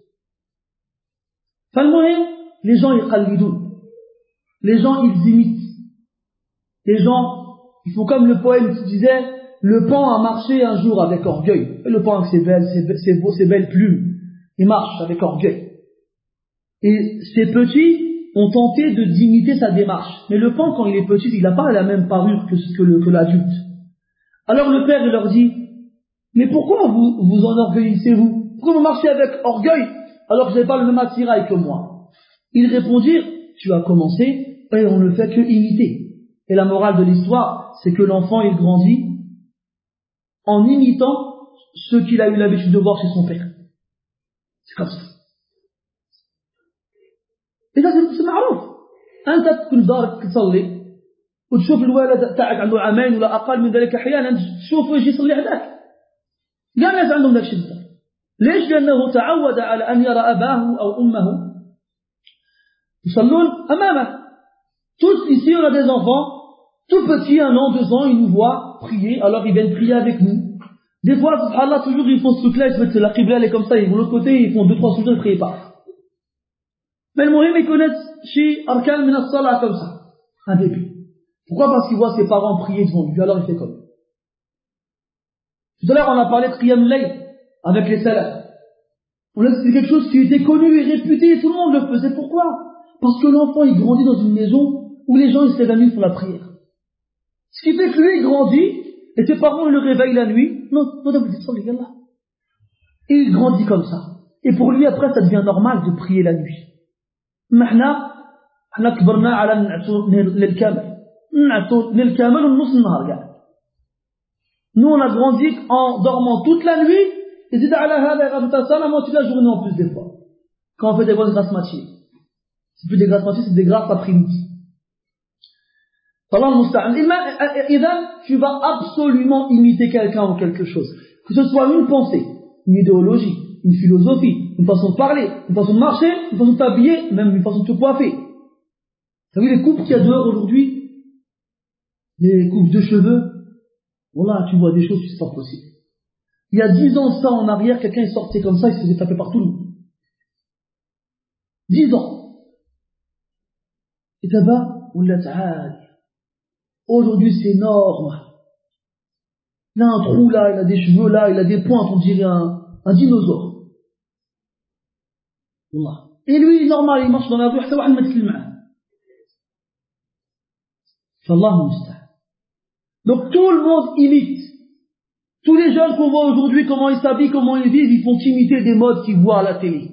فالمهم, les gens ils qallidoun, les gens ils imitent, les gens ils font comme le poème qui disait le pan a marché un jour avec orgueil, et le pan avec ses belles, ses, ses, beaux, ses belles plumes, il marche avec orgueil, et ces petits ont tenté de d'imiter sa démarche, mais le pan quand il est petit il n'a pas la même parure que, que, le, que l'adulte. Alors le père il leur dit mais pourquoi vous vous enorgueillissez-vous, pourquoi vous marchez avec orgueil alors que je n'ai pas le même attirail que moi? Ils répondirent, tu as commencé et on ne fait que imiter. Et la morale de l'histoire, c'est que l'enfant il grandit en imitant ce qu'il a eu l'habitude de voir chez son père. C'est comme ça. Et ça c'est معروف. أنت تكون دارك تصلي وتشوف الولد تاعك عنده عامين ولا أقل من ذلك أحيانا تشوفه يجي يصلي عندك. كاع الناس عندهم ذاك الشيء. ليش؟ لأنه تعود على أن يرى أباه أو أمه يصلون أمامه. Tous ici on a des enfants, tout petits, un an, deux ans, ils nous voient prier, alors ils viennent prier avec nous. Des fois, subhanallah, toujours ils font ce truc-là, ils se mettent la qibla, elle est comme ça, ils vont de l'autre côté, ils font deux, trois sujets, ils ne prient pas. Mais le muhim, ils connaissent chez Arkan min as-salah comme ça, un début. Pourquoi? Parce qu'ils voient ses parents prier devant lui, alors il fait comme. Tout à l'heure, on a parlé de Qiyam al-Layl avec les salafs. On a dit que c'est quelque chose qui était connu et réputé et tout le monde le faisait. Pourquoi? Parce que l'enfant il grandit dans une maison où les gens ils se lèvent la nuit pour la prière. Ce qui fait que lui il grandit et ses parents ils le réveillent la nuit. Non, non, vous dites ça les gars là. Et il grandit comme ça. Et pour lui après ça devient normal de prier la nuit. Maintenant, احنا كبرنا على نعطوا للكامل. نعطوا للكامل ونص النهار كاع. Nous on a grandi en dormant toute la nuit. Et c'est à la hada et rajoute à ça la moitié de la journée en plus des fois. Quand on fait des grosses grâces matinées. C'est plus des grâces matinées, c'est des grâces après-midi. Allah al-Musta'an. Idan, tu vas absolument imiter quelqu'un ou quelque chose. Que ce soit une pensée, une idéologie, une philosophie, une façon de parler, une façon de marcher, une façon de t'habiller, même une façon de te coiffer. Vous savez les coupes qu'il y a dehors aujourd'hui? Les coupes de cheveux? Voilà, tu vois des choses qui sont pas possibles. Il y a dix ans, ça, en arrière, quelqu'un est sorti comme ça, il se faisait taper par tout le monde. Dix ans. Et là-bas, on l'a ta'ala. Aujourd'hui, c'est énorme. Il a un trou là, il a des cheveux là, il a des pointes, on dirait un, un dinosaure. Wallah. Et lui, normal, il marche dans la rue, حتى واحد ما يتكلم معاه. فالله المستعان. Donc tout le monde imite. Tous les jeunes qu'on voit aujourd'hui, comment ils s'habillent, comment ils vivent, ils font imiter des modes qu'ils voient à la télé.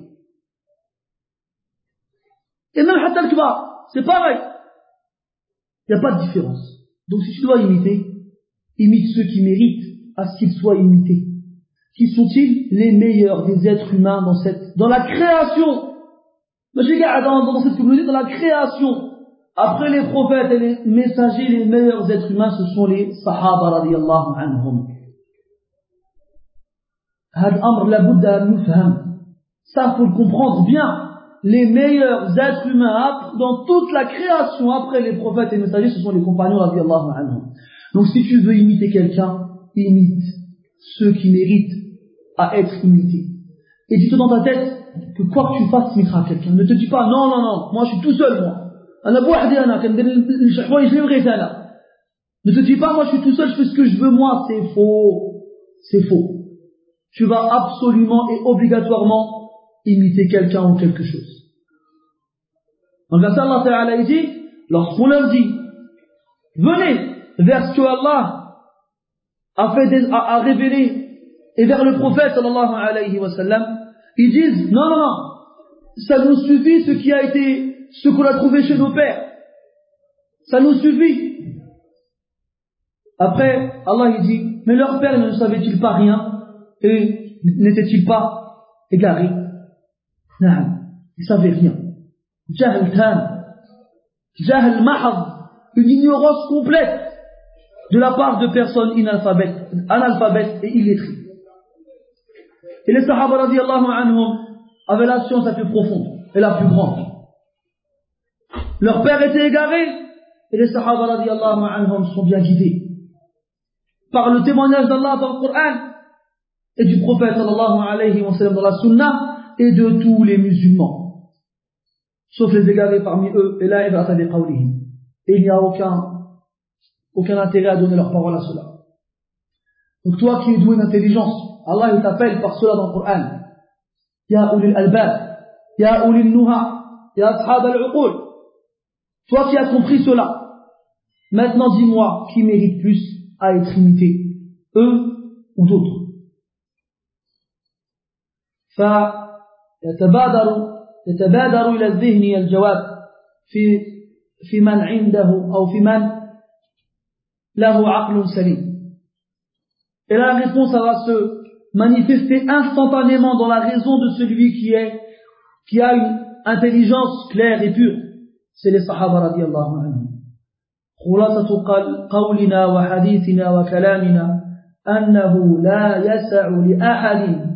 Et même حتى الكبار, c'est pareil. Il n'y a pas de différence. Donc si tu dois imiter, imite ceux qui méritent à ce qu'ils soient imités. Qui sont-ils? Les meilleurs des êtres humains dans cette, dans la création. Dans, dans cette communauté, dans la création. Après les prophètes et les messagers, les meilleurs êtres humains, ce sont les Sahaba radiyallahu anhum. هذا الأمر لابد أن يفهم. Ça, faut le comprendre bien. Les meilleurs êtres humains dans toute la création après les prophètes et les messagers, ce sont les compagnons radiyallahu anhum. Donc si tu veux imiter quelqu'un, imite ceux qui méritent à être imités. Et dis-toi dans ta tête que quoi que tu fasses, tu imiteras quelqu'un. Ne te dis pas non, non, non, moi je suis tout seul, moi. Ne te dis pas moi je suis tout seul, je fais ce que je veux, moi. C'est faux. C'est faux. Tu vas absolument et obligatoirement imiter quelqu'un ou quelque chose. Donc Allah Ta'ala dit, lorsqu'on leur dit venez vers ce que Allah a fait des, a, a révélé et vers le prophète sallallahu alayhi wa sallam, ils disent non, non, non, ça nous suffit ce qui a été, ce qu'on a trouvé chez nos pères, ça nous suffit. Après Allah il dit mais leurs pères ne savaient-ils pas rien et n'étaient-ils pas égarés? Non, ils savaient rien. Jahl tam, jahl mahad, une ignorance complète de la part de personnes inalphabètes, analphabètes et illettrées. Et les Sahaba radiyallahu anhum avaient la science la plus profonde et la plus grande. Leur père était égaré et les Sahaba radiyallahu anhum sont bien guidés par le témoignage d'Allah dans le Coran et du prophète sallallahu alayhi wa sallam dans la Sunna et de tous les musulmans, sauf les égarés parmi eux. Et là, et il n'y a aucun aucun intérêt à donner leur parole à cela. Donc toi qui es doué d'intelligence, Allah il t'appelle par cela dans le Coran. Ya ulil albab, ya ulil nuha, ya ashab al-uqul. Toi qui as compris cela, maintenant dis-moi qui mérite plus à être imité, eux ou d'autres. فيتبادر يتبادر إلى الذهن الجواب في في من عنده أو في من له عقل سليم. Et la réponse va se manifester instantanément dans la raison de celui qui est qui a une intelligence claire et pure. C'est les Sahaba radiyallahu anhum. خلاصة قولنا وحديثنا وكلامنا أنه لا يسع لأحد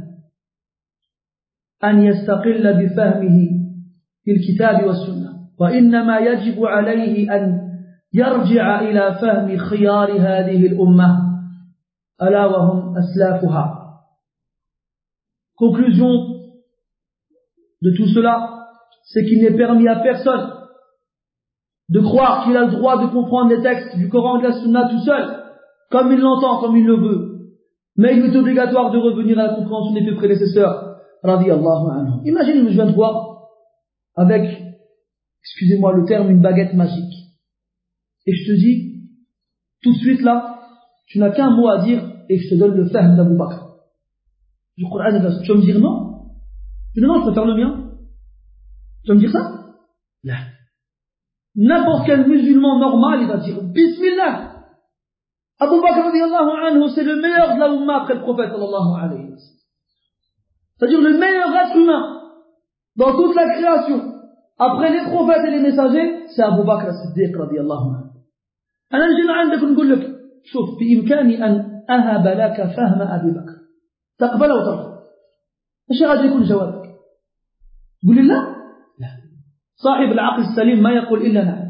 أن يستقل بفهمه في الكتاب والسنة، وإنما يجب عليه أن يرجع إلى فهم خيار هذه الأمة ألا وهم أسلافها. Conclusion de tout cela, c'est qu'il n'est permis à personne de croire qu'il a le droit de comprendre les textes du Coran et de la Sunna tout seul, comme il l'entend, comme il le veut. Mais il est obligatoire de revenir à la compréhension des deux prédécesseurs. Imagine, je viens de voir avec, excusez-moi le terme, une baguette magique. Et je te dis, tout de suite là, tu n'as qu'un mot à dire et je te donne le fahm d'Abu Bakr. Du Coran, tu vas me dire non? Je dis non, je peux faire le mien. Tu vas me dire ça? Là. N'importe quel musulman normal, il va dire Bismillah. Abu Bakr radiyallahu anhu, c'est le meilleur de la Ummah après le prophète sallallahu alayhi wa sallam. C'est-à-dire le meilleur être humain dans toute la création après les prophètes et les messagers, c'est Abu Bakr as-Siddiq radiyallahu anhu. أنا نجي عندك نقول لك شوف بإمكاني أن أهب لك فهم أبي بكر تقبل أو ترفض؟ إيش غادي يكون جوابك؟ تقول لي لا؟ لا. صاحب العقل السليم ما يقول إلا نعم.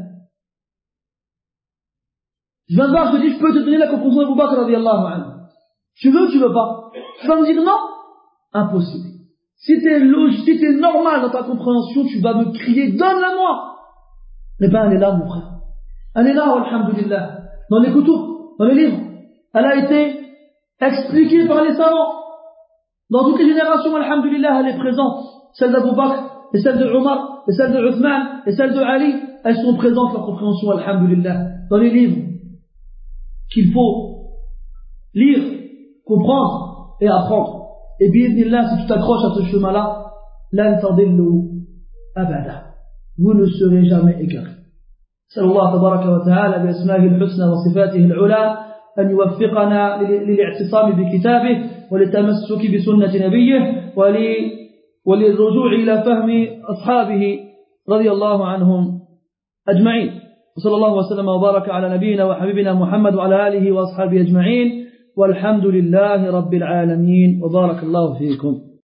Je viens de voir, je te dis, je peux te donner la compréhension d'Abu Bakr radiyallahu anhu. Tu veux ou tu veux pas? Tu vas me dire non? Impossible. Si tu es logique, si tu es normal dans ta compréhension, tu vas me crier, donne-la-moi. Eh bien, elle est là, mon frère. Elle est là, alhamdulillah. Dans les koutoubs, dans les livres. Elle a été expliquée par les savants. Dans toutes les générations, alhamdulillah, elle est présente. Celle d'Abu Bakr, et celle de Omar, et celle de Uthman, et celle de Ali, elles sont présentes, leur compréhension, alhamdulillah, dans les livres qu'il faut lire, comprendre et apprendre. Et bi'idhnillah, si tu t'accroches à ce chemin-là, lan tadillu abada. Vous ne serez jamais égarés. نسأل الله تبارك وتعالى بأسمائه الحسنى وصفاته العلى أن يوفقنا للاعتصام بكتابه وللتمسك بسنة نبيه وللرجوع إلى فهم أصحابه رضي الله عنهم أجمعين. وصلى الله وسلم وبارك على نبينا وحبيبنا محمد وعلى آله وأصحابه أجمعين والحمد لله رب العالمين وبارك الله فيكم.